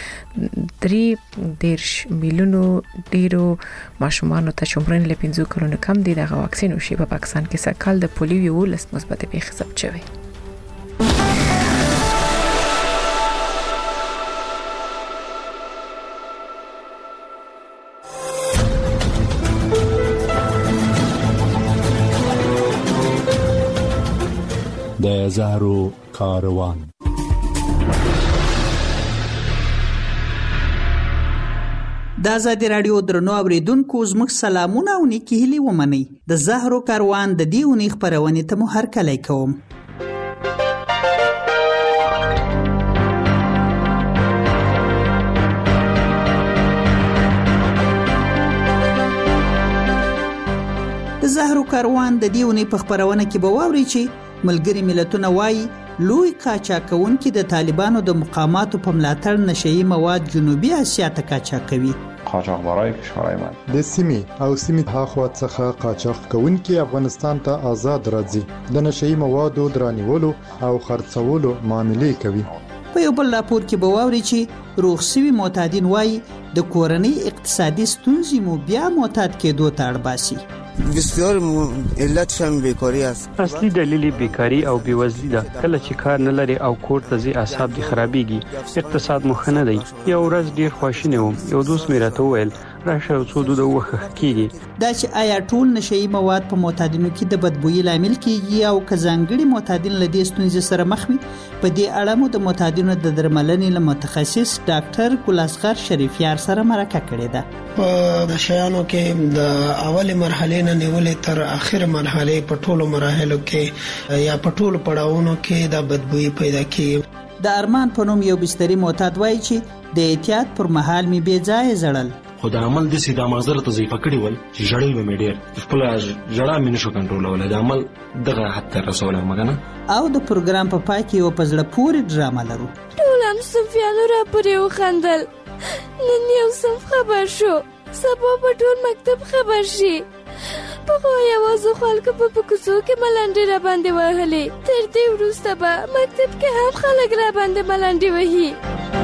درې دیرش میلیونو ډیرو ماشومانو ته چمرن له پنځو کلونو کم دي دغه واکسین وشي. په پاکستان کې سکهال د پولیو یو لس مثبت پیښه ثبت شوې. د زهرو کاروان د آزادي رادیو درنو اوریدونکو زموږ سلامونه او نیکی هیلې ومنئ. د زهرو کاروان د دې اونۍ خبرونه ته مو هرکلی کوم. د زهرو کاروان د دې اونۍ په خبرونه کې به واورئ چې ملګري ملتونه وایي لوی قاچاقونکي د طالبانو د مقاماتو په ملاتړ نشئی مواد جنوبي اسیا ته قاچاقوي. قاچاقبرای کشورهای من د سیمې او سیمې هاخوا څخه قاچاق کوونکي افغانستان ته آزاد راځي د نشئی موادو درانیولو او خرڅولو معاملې کوي. په یو بل راپور کې به واوري چې روغسوي معتادین وایي د کورنۍ اقتصادي ستونزې مو بیا معتاد کېدو ته اړ باسي. بسیار علت شم بیکاری است. اصلي دلیل بیکاری او بیوزلی ده. کله چې کار نه لري او کور ته ځي اعصاب دي خرابيږي. اقتصاد مخ نه دی. یو ورځ ډیر خواشینه وم. یو دوست مې راته وویل راشه څو دوه وخه کیږي. دا چې آیا ټول نشئی مواد په معتادینو کې د بدبوئی لامل کیږي او کزانګړي معتادین له دې ستونزې سره مخ وي. په دې اړه مو د معتادینو د درملنې له متخصص ډاکټر ګلاسغر شریفیار سره مرکه کړې ده. په د شیانو کې د اول مرحله نه نیولې تر اخر مرحله په ټولو مراحلو کې یا په ټولو پړاوونو کې د بدبوئی پیدا کیږي. د ارمان په نوم یو بستري معتاد وایي چې د احتیاط پر مهال می بے ځای زړل. خو د عمل د سیده مغزر ته ضعیفه کړی ول چې جړې به مې ډېر خپل جړه مې نشو کنټرولولای. د عمل دغه حد ته رسولم مګنه. او د پروګرام په پای کې یو پزړه پورې ډرامه لرو. ټول هم صفیانو را پورې وخندل. نن یو صف خبر شو. سبا په ټول مکتب خبر شي. پخوا یوازې خلکو په کوڅو کې ملنډې را باندې وهلې، تر دې وروسته به مکتب کې هم خلک را باندې ملنډې وهي.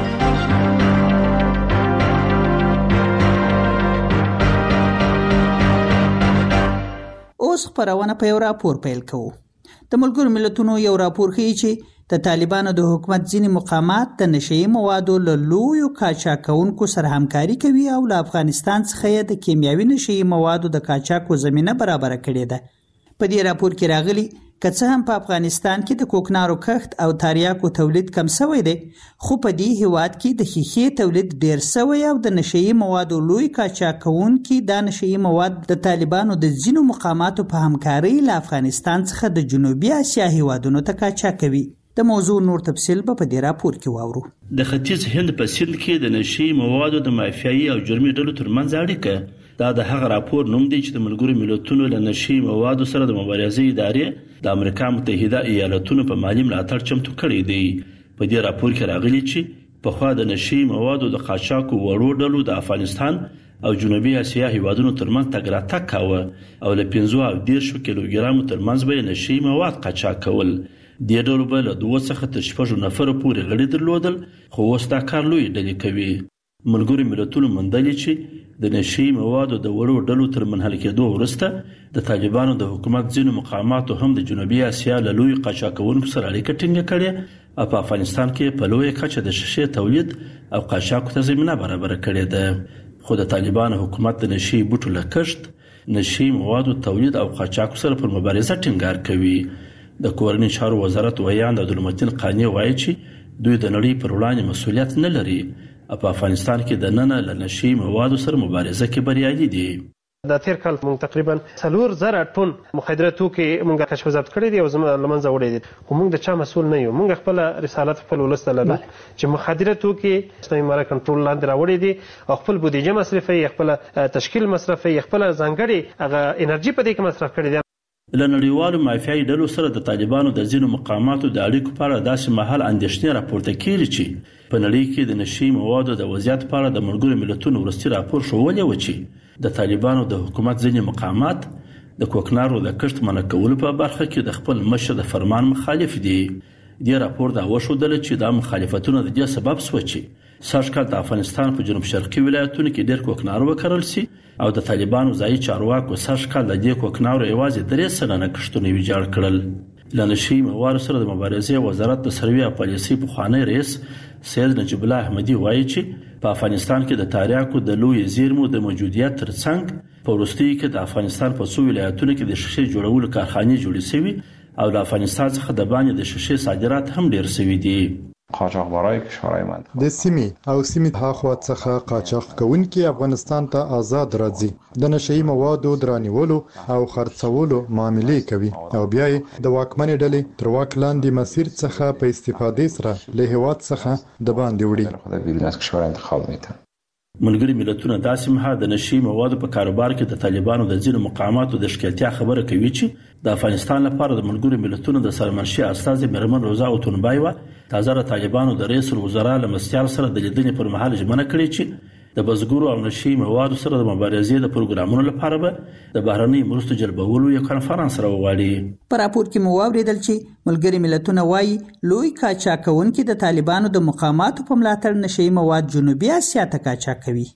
اوس خبرونه په یو راپور پیل کوو. د ملګرو ملتونو یو راپور ښیي چې د طالبانو د حکومت ځینې مقامات د نشئی موادو له لویو قاچاقونکو سره همکاري کوي او له افغانستان څخه د کیمیاوي نشئی موادو د قاچاقو زمینه برابر کړې ده. په دې راپور کې راغلي که څه هم په افغانستان کې د کوکنارو کښت او تریاکو تولید کم شوی دی، خو په دې هیواد کې د ښیښې تولید ډیر شوی او د نشئی موادو لوی قاچاقونکي دا نشئی مواد د طالبانو د ځینو مقاماتو په همکاري له افغانستان څخه د جنوبي اسیا هیوادونو ته قاچاق کوي. د موضوع نور تفصیل به په دې راپور کې واورو. د ختیځ هند په سیند کې د نشئی موادو د مافیایي او جرمي ډلو ترمنځ اړیکه دا د هغه راپور نوم دی چې د ملګرو ملتونو له نشئی موادو سره د مبارزې ادارې د امریکا متحده ایالاتونو په مالی ملاتړ چمتو کړی دی. په دې راپور کې راغلي چې په خوا د نشئی موادو د قاچاقو وړو ډلو د افغانستان او جنوبي اسیا هیوادونو ترمنځ تګ راتګ کاوه او له پنځه او دېرشو کیلوګرامو ترمنځ به نشئی مواد قاچاق کول. دې ډلو به له دوه څخه تر شپږو نفرو پورې غړي درلودل، خو اوس دا کار لوی ډلې کوي. ملګرو ملتونو موندلي چې د نشئی موادو د وړو ډلو تر منحل کېدو وروسته د طالبانو د حکومت ځینو مقاماتو هم د جنوبي اسیا له لوی قاچاقونکو سره اړیکه ټینګه کړې او په افغانستان کې په لویه کچه د شیشې تولید او قاچاقو ته زمینه برابره کړې ده. خو د طالبانو حکومت د نشئی بوټو له کښت، نشئی موادو تولید او قاچاقو سره پر مبارزه ټینګار کوي. د کورنۍ چارو وزارت ویاند عبدالمتین قانی وایي چې دوی د نړۍ پر وړاندې مسؤلیت نه لري او په افغانستان کې د ننه له نشئی موادو سره مبارزه کې بریالي دي. د تیر کال موږ تقریبا څلور زره ټن مخدره توکي موږ کشف ضبط کړي دي او زموږ لمنځه وړي دي، خو موږ د چا مسؤل نه یو. موږ خپل رسالت خپل ولست لرو چې مخدره توکي اسلامي امارات کنټرول لاندې راوړي دي او خپل بودیجه مصرفي، خپل تشکیل مصرفي، خپل ځانګړي هغه انرژي په دې کې مصرف کړي دي. له نړیوالو مافیایي ډلو سره د طالبانو د ځینو مقاماتو د اړیکو په اړه داسې مهال اندېښنې راپورته کېږي چې په نړۍ کې د نشئی موادو د وضعیت په اړه د ملګرو ملتونو وروستي راپور ښوولی و چې د طالبانو د حکومت ځینې مقامات د کوکنارو د کښت منع کولو په برخه کې د خپل مشر د فرمان مخالف دي. دې راپور دا وښودله چې دا مخالفتونه د دې سبب شو چې سږ کال د افغانستان په جنوب شرقي ولایتونو کې ډېر کوکنار وکرل شي او د طالبانو ځایي چارواکو سږ کال د دې کوکنارو یوازې درې سلنه کښتونه ویجاړ کړل. له نشئی موادو سره د مبارزې وزارت د سروې او پالیسۍ پخوانی رئیس سید نجیب الله احمدي وایي چې په افغانستان کې د تریاکو د لوی زیرمو د موجودیت ترڅنګ په وروستیو کې د افغانستان په څو ولایتونو کې د شیشې جوړولو کارخانې جوړې شوي او له افغانستان څخه د باندې د شیشې صادرات هم ډیر شوي دي. قاچاقبرای کشورهای منطقه د سیمې او سیمې هاخوا څخه قاچاق کوونکي افغانستان ته آزاد راځي، د نشئی موادو درانیولو او خرڅولو معاملې کوي او بیا د واکمنې ډلې تر واک لاندې مسیر څخه په استفادې سره له هیواد څخه د باندې وړي. خود بدون از کشور انتخاب میتن. ملګري ملتونه داسې مهال د نشئی موادو په کاروبار کې د طالبانو د ځینو مقاماتو د ښکېلتیا خبره کوي چې د افغانستان لپاره د ملګرو ملتونو د سرمنشي استازي میرمن روزا اوتونبایوا تازه د طالبانو د رئیس الوزرا له مستیار سره د لیدنې پر مهال ژمنه کړې چې د بزګرو او نشئی موادو سره د مبارزې د پروګرامونو لپاره به د بهرنۍ مرستو جلبولو یو کنفرانس راوغواړي. په راپور کې مو واوریدل چې ملګري ملتونه وایي لوی قاچاقونکي د طالبانو د مقاماتو په ملاتړ نشئی مواد جنوبي اسیا ته قاچاق کوي.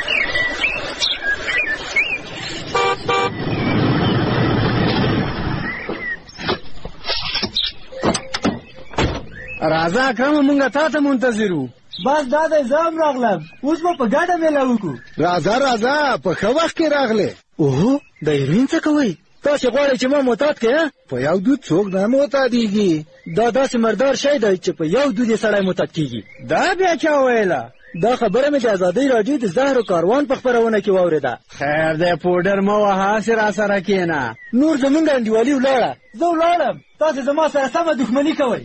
راځه اکرم مونږه تا ته منتظر وو. بس دا د ځام راغلم، اوس به په ګډه میله وکړو. راځه راځه په ښه وخت کې راغلې. اوهو د هیروین څه کوئ؟ تاسې غواړئ چې ما معتاد کړې؟ په یو دود څوک نه معتادېږي. دا داسې مردار شی دی چې په یو دود یې سړی معتاد کېږي. دا بیا چا ویله؟ دا خبره مې د ازادۍ راډیو د زهرو کاروان په خپرونه کې واورېده. خیر دی پوډر مه وهه، هسې را سره کښېنه. نور زمونږ انډیوالي ولاړه. زه ولاړم، تاسې زما سره سمه دښمني کوئ.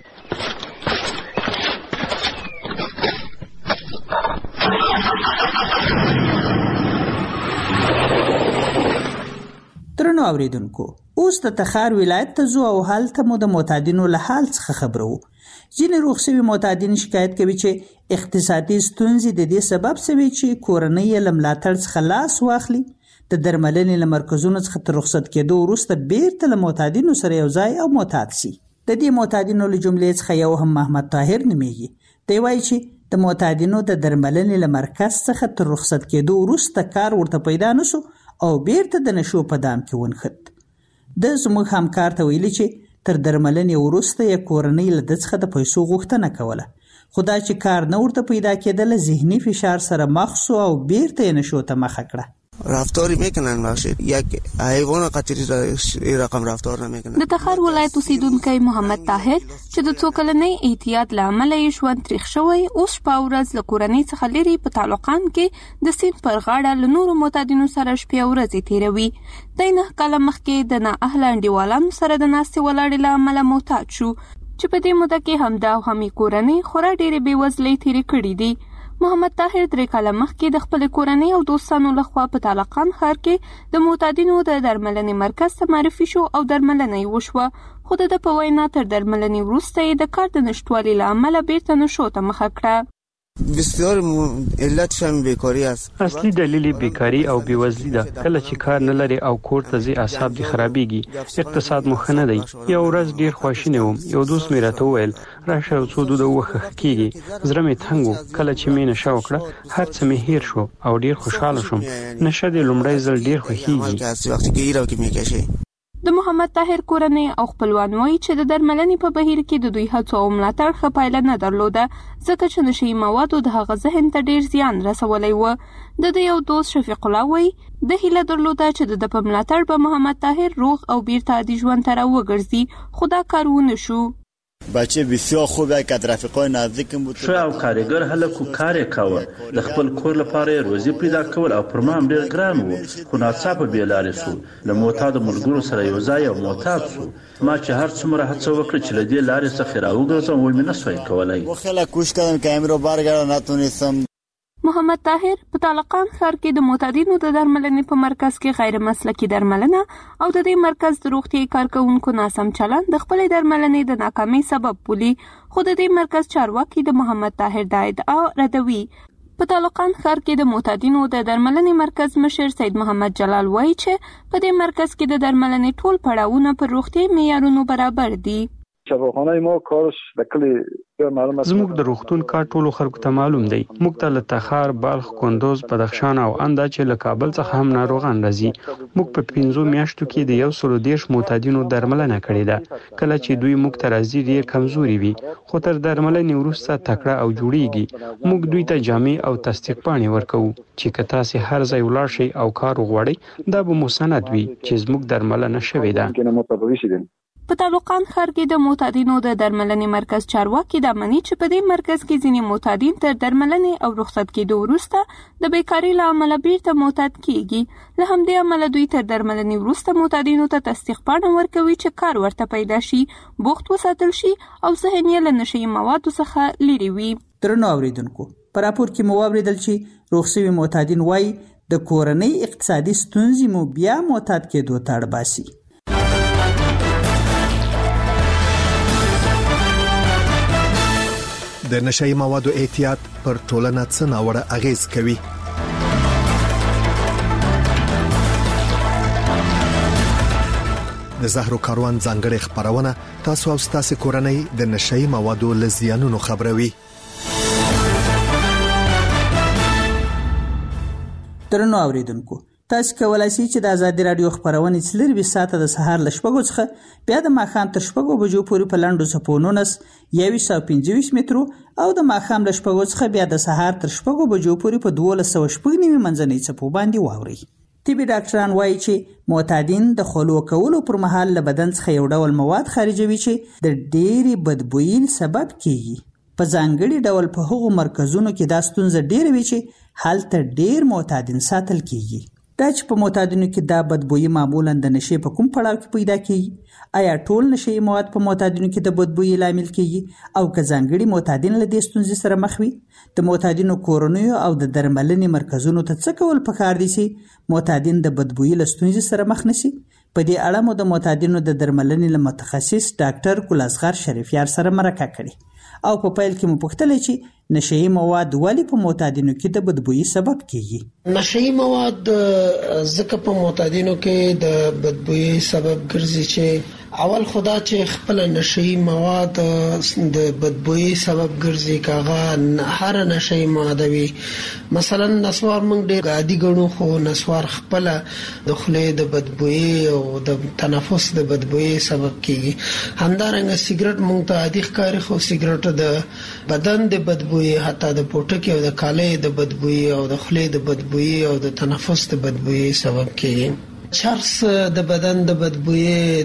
درنو اوریدونکو، اوس د تخار ولایت ته ځو او هلته مو د معتادینو له حال څخه خبرو. ځینې روغ شوي معتادین شکایت کوي چې اقتصادي ستونزې د دې سبب شوي چې کورنۍ یې له ملاتړ څخه لاس واخلي. د درملنې له مرکزونو څخه تر رخصت کېدو وروسته بیرته له معتادینو سره یو ځای او معتاد سي. د دې معتادینو له جملې څخه یو هم محمد طاهر نومیږي. دی وایي چې د معتادینو د درملنې له مرکز څخه تر رخصت کېدو وروسته کار ورته پیدا نشو او بیرته د نشو په دام کې ونښت. د زموږ همکار ته ویلي چې تر درملنې وروسته یې کورنۍ له ده څخه د پیسو غوښتنه کوله، خو دا چې کار نه ورته پیدا کېدله ذهني فشار سره مخ سو او بیرته یې نشو ته مخه کړه. رفتاری میکنن بخشید یک حیوان قطری رقم رفتار نمیکنن. د تخار ولایت اوسیدونکی محمد طاهر چې د څو کلنۍ احتیاط له امله یې ژوند تریخ شوی، اوس شپه ورځ له کورنۍ څخه لرې په تعلقان کې د سیند پر غاړه له نورو معتادینو سره شپې او ورځې تیروي. دی نه کاله مخکې د نااهله انډیوالانو سره د ناستې ولاړې له امله معتاد شو چې په دې موده کې همدا او همې کورنۍ خورا ډېرې بېوزلۍ تېرې کړي دي. محمد طاهر درې کاله مخکې د خپلې کورنۍ او دوستانو لخوا په تالقان ښار کې د معتادینو د درملنې مرکز ته معرفي شو او درملنه یې وشوه، خو د ده په وینا تر درملنې وروسته یې د کار د نشتوالي له امله بیرته نشو ته مخه کړه. بسیار علتش هم بیکاری است. اصلي دلیل بیکاری او بیوزلی ده. کله چې کار نه لري او کور ته ځي اعصاب دي خرابېږي، اقتصاد مو ښه نه دی. یو ورځ ډیر خواشینی وم، یو دوست مې راته وویل راشه یو څو دوده ووښه کېږي. زړه مې تنګ و. کله چې مې نشه وکړه هر څه مې هیر شو او ډیر خوشحاله شوم. نشه د لومړی ځل ډیر خوښېږي. د محمد طاهر کورنۍ او خپلوان وایي چې د درملنې په بهیر کې د دوی هڅو او ملاتړ ښه پایله نه درلوده، ځکه چې نشهیي موادو د هغه ذهن ته ډیر زیان رسولی و. د ده یو دوست شفیق الله وایي د هیله درلوده چې د ده په ملاتړ به محمد طاهر روغ او بیرته عادي ژوند ته راوګرځي، خو دا کار ونه شو. بچه بسیار خوبه که رفیقای نزدیکم بود. ښه او کارګر هلک و، کار یې کاوه. د خپل کور لپاره یې روزي پیدا کول او پر ما هم ډېر ګران و، خو ناڅاپه بې لارې سو. له معتادو ملګرو سره یو ځای او معتاد سو. ما چې هر څومره هڅه وکړه چې له دې لارې څخه راوګرځم وایي مې نه سوای کولی. خیلی کوشش کردم که امروز برگردم نتونستم. محمد طاهر په طالقان ښار کې د معتادینو د درملنې په مرکز کې غیر مسلکي درملنه او د دې مرکز د روغتیايي کارکوونکو ناسم چلند د خپلې درملنې د ناکامۍ سبب بولي، خو د دې مرکز چارواکي د محمد طاهر د ادعا ردوي. په طالقان ښار کې د معتادینو د درملنې مرکز مشر سید محمد جلال وایي چې په دې مرکز کې د درملنې ټول پړاوونه پر روغتیايي معیارونو برابر دي. شفاخانه ما کارش د کلی معلومه زموږ د روغتون کار ټولو خلکو ته معلوم دی. موږ ته له تخار، بلخ، کندوز، بدخشان او اندا چې له کابل څخه هم ناروغان راځي. موږ په پنځو میاشتو کې د یو سلو دېرش معتادینو درملنه کړې ده. کله چې دوی موږ ته راځي ډېر کمزوري وي، خو تر درملنې وروسته تکړه او جوړیږي. موږ دوی ته جامې او تصدیق پاڼې ورکوو چې که تاسې هر ځای ولاړ شئ او کار وغواړئ دا به مو سند وي چې زموږ درملنه شوې ده. په طالقان ښار کې د معتادینو د درملنې مرکز چارواکي دا مني چې په دې مرکز کې ځینې معتادین تر درملنې او رخصت کېدو وروسته د بیکاري له امله بیرته معتاد کیږي. له همدې امله دوی تر درملنې وروسته معتادینو ته تصدیق پاڼه ورکوي چې کار ورته پیدا شي، بوخت وساتل شي او ذهن یې له نشهیي موادو څخه لرې وي. درنو اوریدونکو، په راپور کې مو واورېدل چې روغ شوي معتادین وایي د کورنۍ اقتصادي ستونزې مو بیا معتاد کېدو ته اړ باسي. د نشهیي موادو احتیاط پر ټولنه څه ناوړه اغیز کوي؟ د زهرو کاروان ځانګړې خبرونه تاسو او تاسو کورنۍ د نشهیي موادو له زیانونو خبروي. درنو اوریدونکو، تاسو کولای شئ چې د ازادي رادیو خبرونه څلور ساعته د سهار ل شپږو څخه بیا د ماښام تر شپږو بجو پورې په لاندو سپونونس یو سل پنځه مترو او د ماښام ل شپږو څخه بیا د سهار تر شپږو بجو پورې په دوه سوه شپږ نیمه منځنۍ څپو باندې واورئ. طبي ډاکټران وایي چې معتادین د خلوع کولو پر مهال له بدن څخه یو ډول مواد خارجوي چې د ډېرې بدبویي سبب کیږي. په ځانګړي ډول په هغو مرکزونو کې دا ستونزه ډېره وي چې هلته ډېر معتادین ساتل کیږي. دا چې په معتادینو کې دا بدبویي معمولا د نشې په کوم پړاو کې پیدا کیږي؟ آیا ټول نشهیي مواد په معتادینو کې د بدبویي لامل کیږي او که ځانګړي معتادین له دې ستونزې سره مخ وي؟ د معتادینو کورنیو او د درملنې مرکزونو ته څه کول پکار دي چې معتادین د بدبویي له ستونزې سره مخ نشي؟ په دې اړه مو د معتادینو د درملنې له متخصص ډاکټر ګل اصغر شریفیار سره مرکه کړې او په پیل کې مو پوښتل چې نشئی مواد ولې په معتادینو کې د بدبویي سبب کیږي. نشئی مواد ځکه په معتادینو کې د بدبویي سبب ګرځي چې اول خدا چې خپل نشئی مواد د بدبویي سبب ګرځي کاغه هر نشئی ماده وي. مثلا نسوار موږ ډېر عادي ګڼو خو نسوار خپل د خولې د بدبویي او د تنفس د بدبویي سبب کیږي. همدارنګه سیګریټ موږ ته عادي ښکاري خو سیګریټ د بدن د بدبویي حتی د پوټکي او د کالي د بدبویي او د خولې د بدبویي او د تنفس د بدبویي سبب کیږي. چرس د بدن د بدبویي،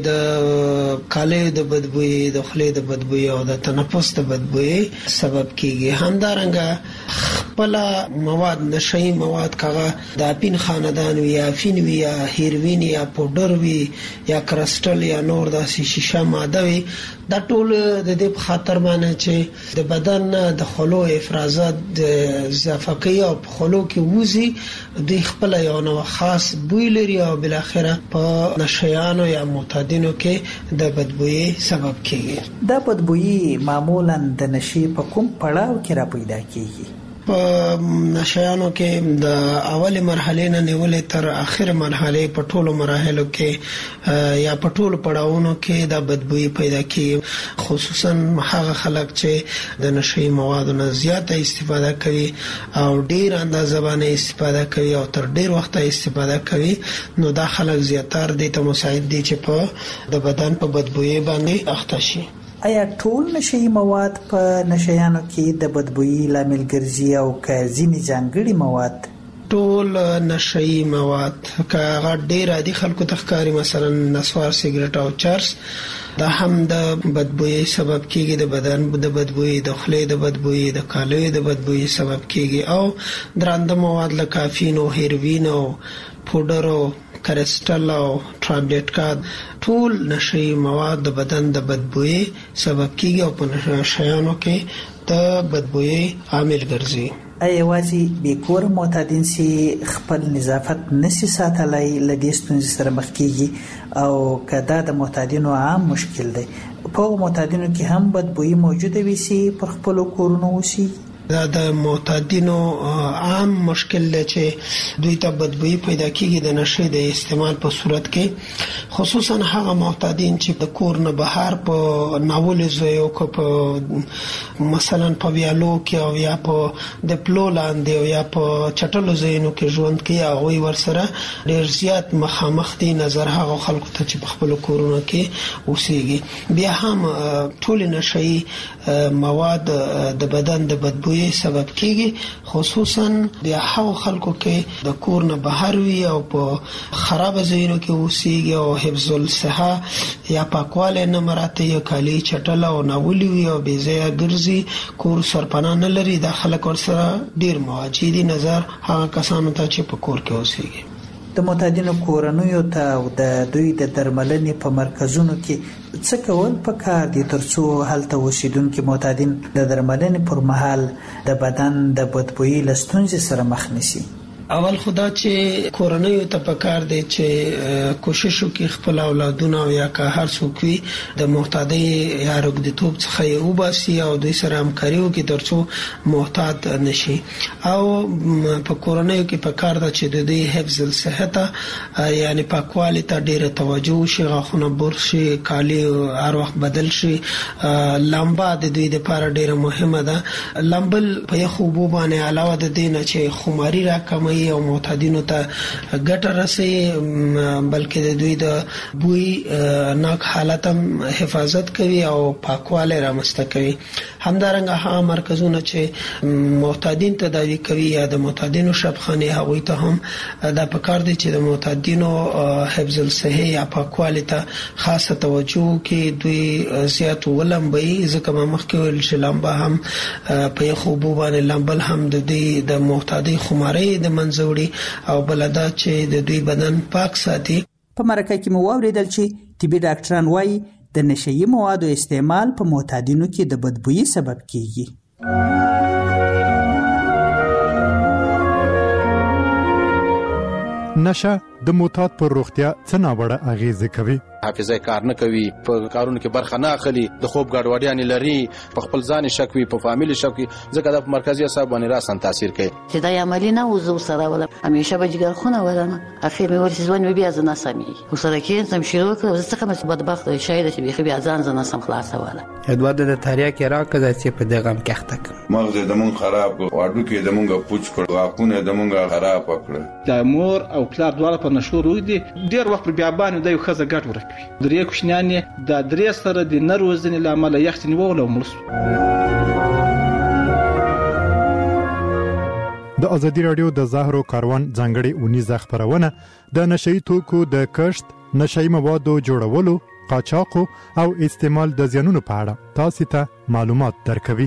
د کالي د بدبویي، د خولې د بدبویي او د تنفس د بدبویي سبب کیږي. همدارنګه خپل مواد نشئی مواد کاغه د اپین خاندان وی یا افین وی یا هیروین یا پودر وی یا کرسټل یا نور د شیشه ماده وی دا ټول د دې په خاطر باندې چې د بدن د خلو افرازات د اضافه کوي او په خلو کې وځي د خپل یو نو خاص بوی لري او بل اخره په نشیانو یا معتادینو کې د بدبویي سبب کیږي. دا بدبویي معمولا د نشي په کوم پړاو کې را پیدا کیږي؟ په نشیانو کې د اول مرحله نه نیولې تر اخر مرحله په ټولو مراحلو کې یا په ټولو پړاوونو کې د بدبویي پیدا کیږي. خصوصا هغه خلک چې د نشئی موادو نه زیاته استفاده کوي او ډیر اندازه باندې استفاده کوي او تر ډیر وخت استفاده کوي نو دا خلک زیاتره د ته مساعد دي چې په د بدن په بدبویي باندې اخته شي. آیا ټول نشئی مواد په نشیانو کې د بدبویي لامل ګرځي او که ځینې ځانګړي مواد؟ ټول نشئی مواد که هغه ډیر عادي خلکو ته ښکاري مثلا نسوار، سیګریټ او چرس دا هم د بدبویي سبب کیږي، د بدن د بدبویي، د خولې د بدبویي، د کالیو د بدبویي سبب کیږي او درانده مواد لکه کافین او هیروین او پودر او کرسټل او ټابلیټ کا ټول نشئی مواد د بدن د بدبویي سبب کیږي او په نشیانو کې د بدبویي عامل ګرځي. آیا یوازې بیکور معتادین سي خپل نظافت نسی ساتلای لدې ستونزې سره مخ کیږي او کدا د معتادینو عام مشکل دی؟ په معتادینو کې هم بدبویي موجوده وي سي پر خپل کورونو وسی؟ دا د معتادینو عام مشکل دی چې دوی ته بدبویي پیدا کیږي د نشې د استعمال په صورت کې، خصوصا هغه معتادین چې د کور نه بهر په ناولې ځایو کې په مثلا په ویالو کې او یا په د پلو لاندې او یا په چټلو ځایونو کې ژوند کوي او وی ورسره ډیر زیات مخامخ دي نظر هغه خلکو ته چې په خپل کورونو کې اوسېږي. بیا هم ټول نشئی مواد د بدن د بدبویي سبب کیږي، خصوصا د هغو خلکو کې د کور نه بهر وي او په خراب ځایونو کې اوسېږي او حفظ الصحه یا پاکوالی نه مراته یا کالي چټله او ناولي وي او بې ځایه ګرځي، کور سرپناه نه لري. دا خلک ورسره ډیر مواجه دي نظر هغه کسانو ته چې په کور کې اوسېږي. د معتادینو کورنیو ته او د دوی د درملنې په مرکزونو کې څه کول پکار دي ترڅو هلته اوسیدونکي معتادین د درملنې پر مهال د بدن د بدبویي له ستونزې سره مخ نشي؟ اول خدا چې کورنیو ته پکار دی چې کوشش وکړي خپل اولادونه او یا که هر څوک وي د معتادي یا رګدتوب څخه یې وباسي او دوی سره همکاري وکړي ترڅو معتاد نشي. او په کورنیو کې پکار ده چې د دوی حفظ الصحه یعنی پاکوالي ته ډیره توجه وشي، غاښونه برش شي، کالي هر وخت بدل شي. لامبا د دوی لپاره ډیره مهمه ده. لامبل په یخو اوبو باندې علاوه د دې نه چې خماري راکموي او معتادینو ته ګټه رسوي بلکې د دوی د بوی ناک حالت هم حفاظت کوي او پاکوالی رامنځته کوي. همدارنګه هغه مرکزونه چې معتادین تداوی کوي یا د معتادینو شفاخانې هغوی ته هم دا پکار دی چې د معتادینو حفظ الصحه یا پاکوالی ته خاصه توجه کوي، دوی زیات ولمبي ځکه ما مخکې ویل چې لامبا هم په یخو اوبو باندې لامبل هم د دوی د معتادي خمارۍ د منځوړي او بلدا چې د دوی بدن پاک ساتي. په مرکه کې مو واوریدل چې طبي ډاکټران وایي د نشئی موادو استعمال په معتادینو کې د بدبویي سبب کیږي. نشه د معتاد پر روغتیا څه ناوړه اغیزه کوي؟ حافظه کار نه کوي، په کارونو کې برخه نه اخلي، د خوب ګډوډیانې لري، په خپل ځان شک وي، په فامیل شک وي، ځکه د مرکزی اعصاب باندې راسن تاثیر کوي. چې دا عملی نه وزو سره ولا همیشه به جګر خونه ولنه اخر مې ورسې ځوان بیا زنه سمي وسره کې سم شروع کړ ځکه مې بدبخت شاید چې بیا بیا ځان زنه سم خلاصه ولا ادوار د تاریخ کې راکړه چې په دغه کې اخته مغز د مون خراب واډو کې د مونږه پوچ کړ واکونه د مونږه خراب کړ. د مور او پلار دواړه په نشو روي دي ډیر وخت بیا باندې د یو خزه ګټ ورکوي. درې کوښنیانې د درې سره د نروزنې لامل یختنی وول او مړ. د ازادي رادیو د زهرو کاروان ځانګړي اونیزه خبرونه د نشئی توکو د کښت، نشئی موادو جوړولو، قاچاقو او استعمال د زیانونو په اړه تاسو ته معلومات درکوي.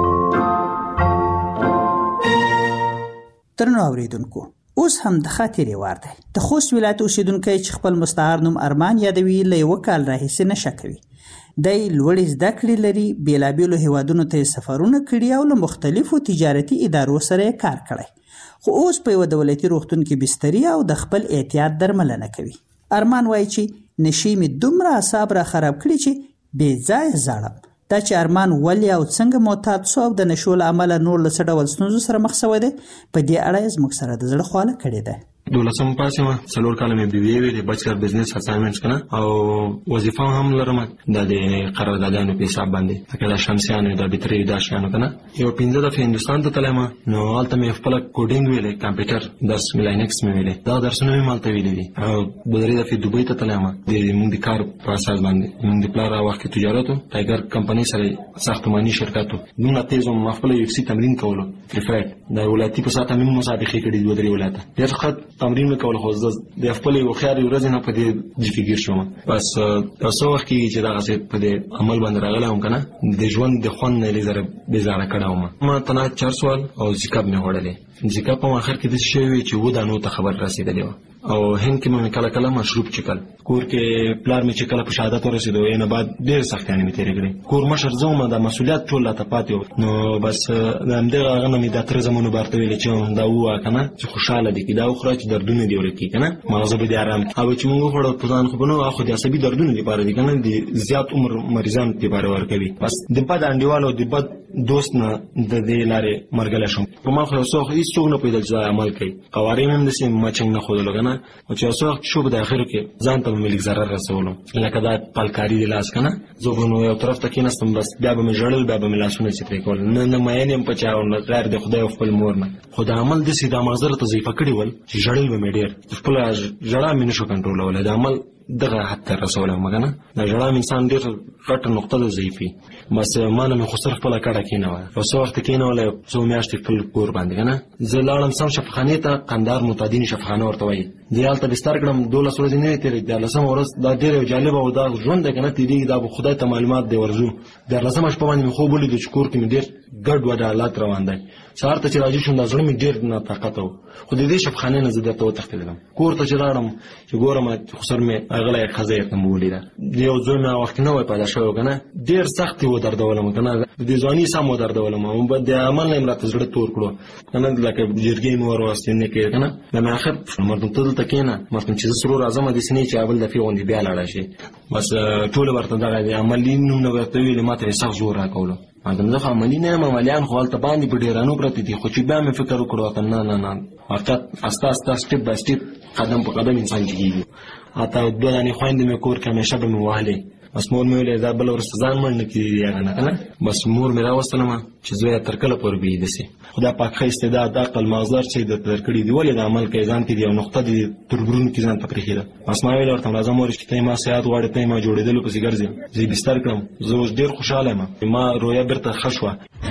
ترنو اوریدونکو اوس هم د خاطرې وار دی. د خوست ولایت اوسیدونکو چې خپل مستعار نوم ارمان یادوي له یو کال راهیسې نشه کوي. د لوړې زده کړې لري، بیلابیلو هیوادونو ته سفرونه کړي او له مختلفو تجارتي ادارو سره کار کړی، خو اوس په یو دولتي روغتون کې بستري او د خپل احتیاط درملنه کوي. ارمان وایي چې نشي مې دومره اعصاب را خراب کړي چې بې ځایه ژاړم. دا چې ارمان ولې او څنګه معتاد سو او د نشو له امله نور له څه ډول ستونزو سره مخ شوی دی، په دې اړه یې زموږ سره د زړه خواله کړې ده. دولسم پاس یم، څلور کاله مې بي بي اے ویلې، بچلر بزنس اساینمنټ کنه او وظیفه هم لرم د قراردادانو په حساب باندې، لکه د شمسیانو د بیتري د شانو کنه. یو پنځه دفعه هندستان ته تلم، نو هلته مې خپل کوډینګ ویلې، کمپیوټر درس ملاینکس مې ویلې، دا درسونه مې مالته ویلې دي. او د درې دفعه دوبۍ ته تلم د موږ د کار په اساس باندې. موږ د پلار وخت تجارت او ټایګر کمپنی سره ساختماني شرکتو نو تیز او مخفله یو سی تمرین کولو پریفیټ د ولایتي په ساته مې مسابقه کړې دوه درې ولایت ډېر خط تمرین وکول. خو د خپل یو خیال ورځ نه په دې جفګیر شوم. بس تاسو وخت کې چې دا غسه په دې عمل باندې راغلم کنه د ژوند د خون نه لزر بيزاره کړم. ما تنا چار سوال او ذکر نه وړلې ذکر په اخر کې د شی چې و دا نو ته خبر رسیدلی و او هند کې مې کله کله مشروب چکل کور کې پلار مې چې کله په شهادت ورسېدو یې نه بعد ډېر سختیانې مې تېرې کړې. کور مشر زه وم، د مسؤلیت ټول راته پاتې و. نو بس د همدغه هغه نه مې دا تره زمونو بارته ویلې چې دا ووایه که نه چې خوشحاله دي کړي، دا وخوره چې دردونه دې ورک کړي که نه، مغزه به دې ارام کړي. او چې مونږ وخوړه په ځان خو به نه خو د عصبي دردونو دپاره دي که نه، د زیات عمر مریضانو دپاره ورکوي. بس د بد انډیوالو د بد دوست نه د دې لارې مرګلی شوم. په ما خو یو څه هېڅوک نه پوهېدل چې دا عمل کوي. قوارې مې هم داسې مچنګ نه ښودلو که نه، او چې یو څه وخت شو به د اخرو کې ځان ته به مې لږ ضرر رسولو، لکه دا پلکاري د لاس که نه. زه به نو یو طرف ته کېناستم، بس بیا به مې ژړل، بیا به مې لاسونه چترې کول. نه نه مین یم په چا او نه غیر د خدای او خپل مور نه. خو د عمل داسې دا مغزه راته ضعیفه کړي ول چې ژړل به مې ډېر، خپله ژړا مې نه شو کنټرولولی. د عمل دغه حد ته رسولی وم که نه. د ژړا مې انسان ډېر غټه نقطه ده ضعیفي. بس ما نه مې خو صرف خپله کډه کېنوله، یو څه وخت کېنوله، یو څو میاشتې خپل کور باندې که نه. زه لاړم سم شفاخانې ته، قندهار متعدین شفاخانه ورته وایي. دې هلته بستر کړم، دولس ورځې نه وې تېرې. دیارلسمه ورځ دا ډېر یو جالبه او دا ژوند دی که نه تېرېږي، دا به خدای ته معلومات دی ورځو. دیارلسمه شپه باندې مې خوب ولیدو چې کور کې مې ډېر ګډ وډ حالات روان دی. سهار ته چې راجع شوم دا زړه مې ډېر ناطاقته و، خو د دې شفاخانې نه زه درته وتښتېدلم. کور ته چې لاړم چې ګورم خو سر مې هغلی ښځه یې ته مې ولیده. د یو زوی مې هغه وخت نه وی پیدا شوی که نه، ډېر سخت یې ودردولم که نه، د ځواني سم ودردولم. د عمل نه یې راته زړه تور کړو که نه، لکه جرګې مې ور واستینې کړې که نه. بیا مې اخر مردم ته دلته کښېنه، مردم چې زه سرور اعظم داسې نه یې چې بل دفعې غوندې بیا لاړه شي. بس ټوله ورته دغه د عملي نوم نه ورته ویلې، ما ته یې سخت زور راکولو. مادم زه خو عملي نه یم، عملیان خو هلته باندې په ډېرانو پرته دي. خو چې بیا مې فکر وکړو ورته نه نه نه واقعیت استه استه سټپ بای سټپ قدم په قدم انسان جګېږي. حتی دوه دانې خویندې مې کور کې همیشه به مې وهلې. بس مور مې ویلې دا بله ورسته ځان مړ نه کېږي هغه نه که نه. بس مور مې راوستلمه چې زویه تر کله پورې به یې داسې. خو دا پاک ښه استعداد عقل مغزدار چې درته درکړي دي، ولې د عمل کوې ځان کې دي یو نقطه دي تر ګرونو کې ځان ته پرېښې ده. بس ما ویل ورته راځه مورې چې ته یې ما صحت غواړې، ته یې ما جوړېدلو پسې ګرځې. زه یې بستر کړم، زه اوس ډېر خوشحاله یم، ما رویه بېرته ښه شوه.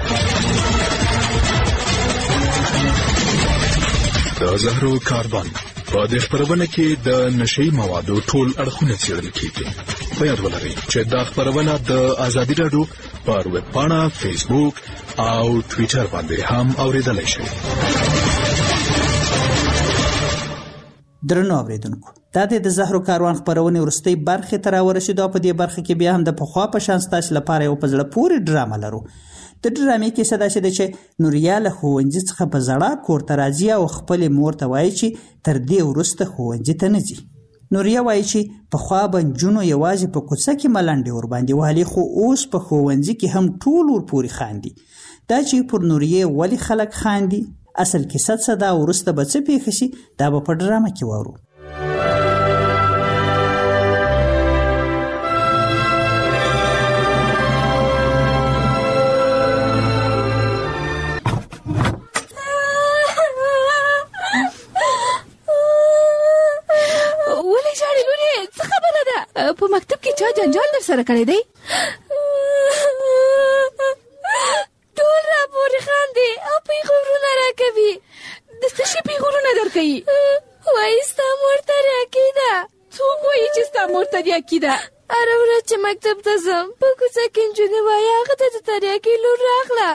د زهرو کاروان په دې خپرونه کې د نشئی موادو ټول اړخونه څېړل کېږي. په یاد ولرئ چې دا خپرونه د ازادي راډیو پر ویب پاڼه، فیسبوک او ټویټر باندې هم اورېدلی شئ. درنو اوریدونکو، دا د زهرو کاروان خپرونې وروستۍ برخې ته راورسېدو او په دې برخه کې بیا هم د پخوا په شان ستاسو لپاره یو په زړه پورې ډرامه لرو. د ډرامې کیسه داسې ده چې نوریا له ښوونځي څخه په زړه کور ته راځي او خپلې مور ته وایي چې تر دې وروسته ښوونځي ته نه ځي. نوریا وایي چې پخوا به نجونو یوازې په کوڅه کې ملنډې ورباندې وهلې، خو اوس په ښوونځي کې هم ټول ورپورې خاندي. دا چې پر نوریې ولې خلک خاندي، اصل کیسه څه ده، وروسته به څه پېښه شي، دا به په ډرامه کې واورو. په مکتب کې چا جنجال در سره کړی دی؟ ټول راپورې خاندي او پیغورونه راکوي. د څه شي پیغورونه درکوي؟ وایي ستا مور تریاکي ده. څوک وایي چې ستا مور تریاکي ده؟ هره ورځ چې مکتب ته ځم په کوڅه کې نجونې وایي هغه ته د تریاکي لور راغله.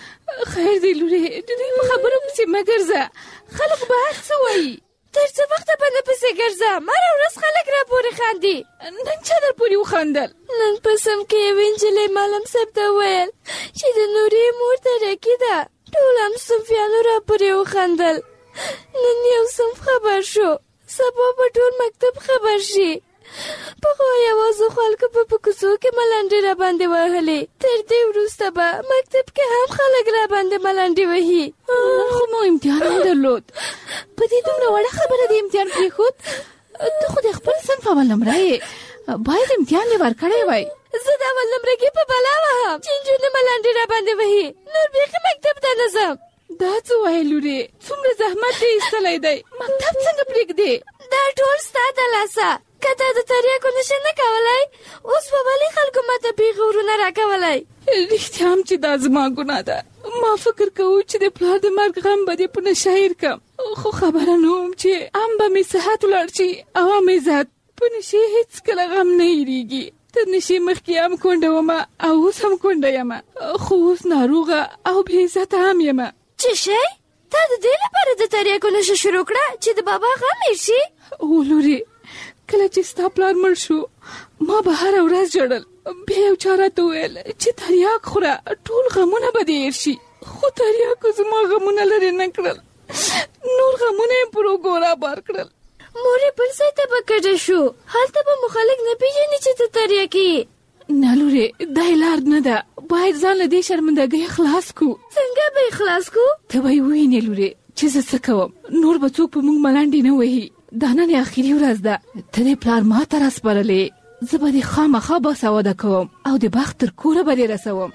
خیر دی لورې، د دوی په خبرو پسې مه ګرځه، خلک به هر څه وایي. تر څه وخته به نه پسې ګرځم؟ هره ورځ خلک راپورې خاندي. نن چا در پورې وخندل؟ نن په سم کې یوې نجلۍ معلم صاحب ته وویل چې د نورې مور تریاکي ده. ټول هم صنفیانو راپورې وخندل. نن یو صنف خبر شو، سبا به ټول مکتب خبر شي. پخوا یوازې خلکو به په کوڅو کې ملنډې راباندې وهلې، تر دې وروسته به مکتب کې هم خلک راباندې ملنډې وهي. خو مو امتحان هم درلود. په دې دومره وړه خبره د امتحان پرېښود؟ ته خو د خپل صنف اول نمره یې، باید امتحان دې ورکړی وای. زه د اول نمره کې په بلا وهم چې نجونې ملنډې راباندې وهي، نور بیخي مکتب ته نه ځم. دا څه وایې لورې؟ څومره زحمت دې ایستلی دی، مکتب څنګه پرېږدې؟ دا ټول ستا د لاسه. که تا د تریاکو نشه نه کولی، اوس به ولې خلکو ماته پیغورونه راکولی؟ رښتیا هم چې دا زما ګناه ده. ما فکر کوو چې د پلار د مرګ غم به دې په نشه هېر کړم، خو خبره نه وم چې هم به مې صحت ولاړ شي او هم عزت. په نشې هېڅکله غم نه هېرېږي. تر نشې مخکې هم کونډه ومه او اوس هم کونډه یمه، خو اوس ناروغه او بې عزته هم یمه. څه شی؟ تا د دې لپاره د تریاکو نشه شروع کړه چې د بابا غم هېر شي؟ او لورې، کله چې ستا پلار مړ شو ما به هره ورځ ژړل. بیا یو چا راته وویل چې تریاک خوره ټول غمونه به دې هېر شي، خو تریاکو زما غمونه لرې نه کړل، نور غمونه یې پر اوږو رابار کړل. مور یې بل ځای ته به کډه شو، هلته به مو خلک نه پېژني چې ته تریاکي یې. نه لورې، دا یې لار نه ده، باید ځان له دې شرمندګۍ خلاص کړو. څنګه به یې خلاص کړو؟ ته به یې ووینې لورې چې زه څه کوم، نور به څوک په موږ ملنډې نه وهي. دا نن اخري ورځ ده، ته دې پلار ما ته راسپارلې، زه به دې خامخا باسواده کوم او د بخت تر کوره به دې رسوم.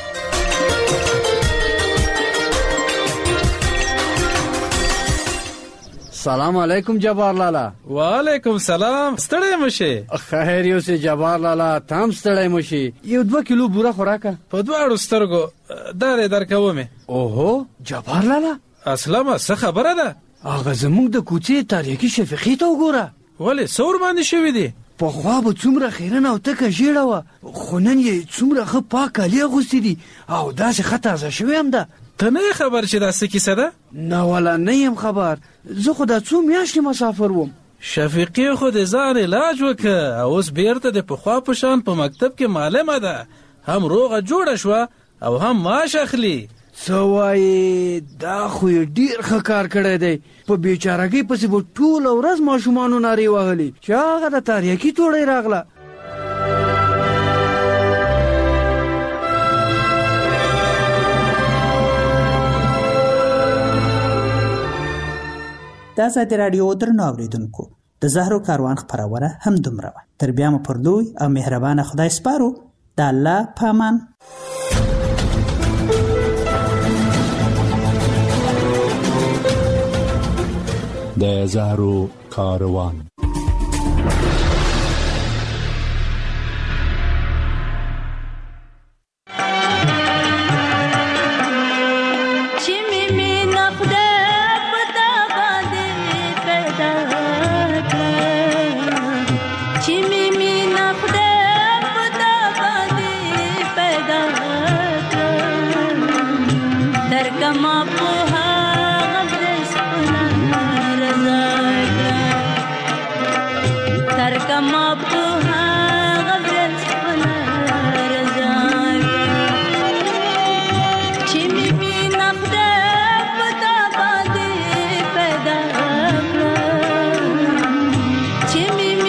سلام علیکم جبار لالا. وعلیکم سلام. ستړی مشه؟ خیر یو سه جبار لالا، تام ستړی مشه. یو دوه کیلو بوره خوراکه په دواړو سترګو دارې درکومه. اوهو جبار لالا، اسلامه څه خبره ده؟ هغه زموږ د کوڅې تاریخي شفیقي ته وګوره. ولې څور باندې شوی دی؟ پخوا به څومره خیرنه او تکه ژیړه وه، خو نن یې څومره ښه پاک کالي اغوستي دي او داسې ښه تازه شوې هم ده. ته نه یې خبر چې دا څه کیسه ده؟ نه والا نه یم خبر، زه خو دا څو میاشتې مسافر وم. شفیقي خو د ځان علاج وکړه او اوس بیرته د پخوا په شان په مکتب کې معلمه ده، هم روغه جوړه شوه او هم معاش اخلي. څه وایې؟ دا خو یې ډېر ښه کار کړی دی. په بېچارګۍ پسې به ټوله ورځ ماشومانو نارې وهلې چې هغه د تریاکي توړۍ راغله. د ازادي راډیو درنو اورېدونکو، د زهرو کاروان خپرونه هم دومره وه. تر بیا مو پر لوی او مهربانه خدای سپارو. د الله په امان. د زهرو کاروان. Jimmy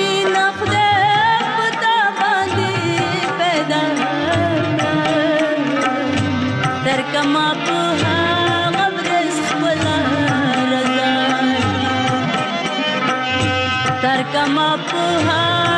کما په